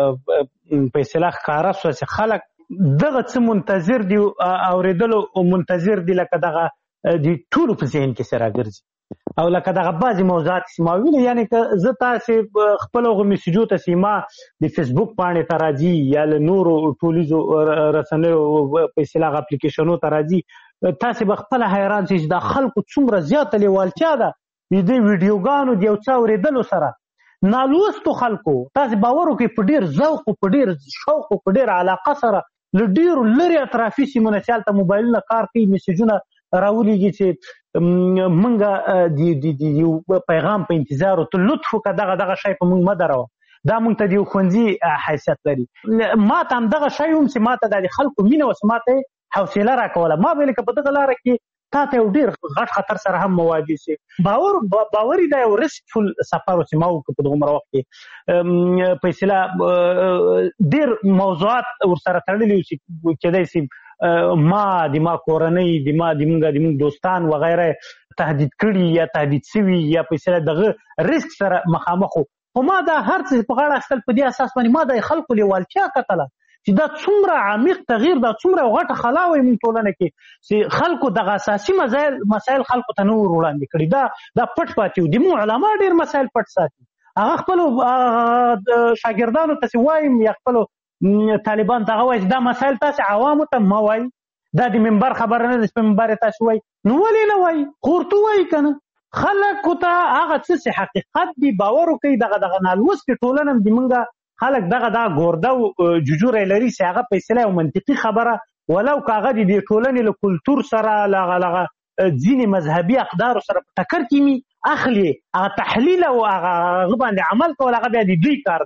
په اصطلاح ښکاره شوه چې خلک دغه څه منتظر دي، اورېدلو منتظر دي، لکه دغه د ټولو په ذهن کې سره ګرځي او لکه دغه بعضې موضوعات چې ما ویلي. یعنې که زه تاسې خپل هغو میسیجو ته چې ما د فیسبوک پاڼې ته راځي یا له نورو ټولیزو رسنیو په اصطلاح اپلیکیشنو ته راځي، تاسې به خپله حیران شئ چې دا خلکو څومره زیاته لیوالتیا ده د دې ویډیوګانو د یو څه اورېدلو سره. نالوستو خلکو تاسې باور وکړئ په ډېر ذوق او په ډېر شوق او په ډېر علاقه سره له ډېرو لرې اطرافي سیمو نه چې هلته موبایلونه کار کوي، میسیجونه راولیږي چې موږ د یو پیغام په انتظار ته لطف وکړه، دغه شی په موږ مه دروه، دا موږ ته د یو ښوونځي حیثیت لري. ما ته همدغه شی هم چې ما ته د خلکو مینه اوس ما ته حوصله راکوله. ما ویل که په دغه لاره کې تا ته یو ډېر غټ خطر سره هم مواجه شي. باوري دا یو ریسکفل سفر و چې ما وکړو په دغومره وخت کې. په اصطلاح ډېر موضوعات ورسره تړلي وو چې کېدی شي ما د ما کورنۍ د موږ دوستان وغیره تهدید کړي یا تهدید شوي یا په اصطلاح دغه ریسک سره مخامخ وو. خو ما دا هر څه په غاړه اخیستل په دې اساس باندې ما د خلکو لیوالتیا کتله چې دا څومره عمیق تغییر، دا څومره غټه خلا وایي موږ ټولنه کې چې خلکو دغه اساسي مسایل خلکو ته نه ور وړاندې کړي. دا پټ پاتې وو. زموږ علما ډېر مسایل پټ ساتي. هغه خپلو شاګردانو ته چې وایم یا خپلو طالبان ته هغه وایي چې دا مسایل تاسې عوامو ته مه وایي، دا د منبر خبره نه ده چې په منبر یې تاسې وایي. نو ولې نه وایي؟ خو ورته وایي که نه، خلکو ته هغه څه چې حقیقت دي باور وکړي. دغه نالوستې ټولنه هم زمونږ خلک دغه ګورده او ججوری لري چې هغه په اصطلاح یو منطقي خبره ولو که هغه د دې ټولنې له کلتور سره لغه ځینې مذهبي اقدارو سره په ټکر کې اخلي، هغه تحلیل او هغه باندې عمل کول هغه بیا د دوی کار ده.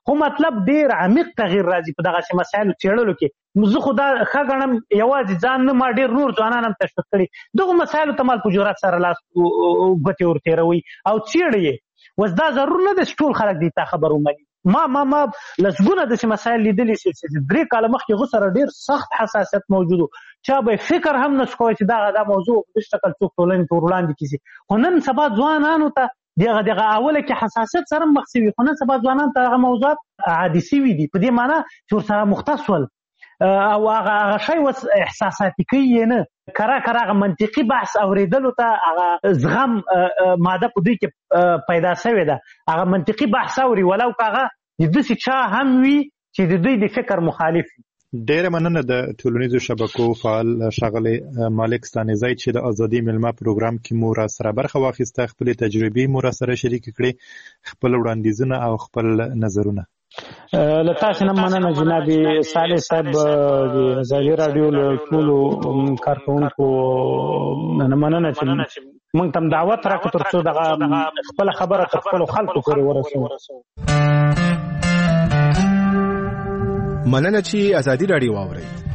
خو مطلب ډیر عمیق تغییر راځي په دغه مسایلو څېړلو کې. زه خو دا ښه ګڼم یوازې ځان نه، ما ډیر نور ځوانان هم تشویق کړي دغو مسایلو ته مال په جرأت سره لاس ګوتې ورتېروي او څېړي یې. اوس دا ضرور نه ده چې ټول خلک دې ته خبر ومني. ما لسګونه داسې مسایل لیدلي چې 3 کاله مخکې هغو سره ډېر سخت حساسیت موجود و، چا به فکر هم نشو کوی چې دا موضوع په دې شکل څوک ټولنې ته وړاندې کړي. خو نن سبا ځوانانو ته دغه اوله کې حساسیت سره مخ شوي، خو نن سبا ځوانانو ته هغه موضوعات عادي شوي دي، په دې معنی چې ورسره مختص ول او هغه شی اوس احساساتي کوي یې نه. کره هغه منطقي بحث اورېدلو ته هغه زغم ماده په دوی کې پیدا شوې ده. هغه منطقي بحث اوري ولو که هغه د داسې چا هم وي چې د دوی د فکر مخالف وي. ډېره مننه د ټولنیزو شبکو فعال ښاغلی مالک ستانیزی چې د ازادي میلمه پروګرام کې مو را سره برخه واخیسته، خپلې تجربې مو را سره شریکې کړې، خپل وړاندیزونه او خپل نظرونه. له تاسو نه مننه جناب صالح صاحب، د ازادي راډیو له ټولو کارکوونکو نه مننه چې موږ ته دعوت راکړو ترڅو دغه خپله خبره تر خپلو خلکو پورې ورسوو. مننه چې ازادي راډیو واورئ.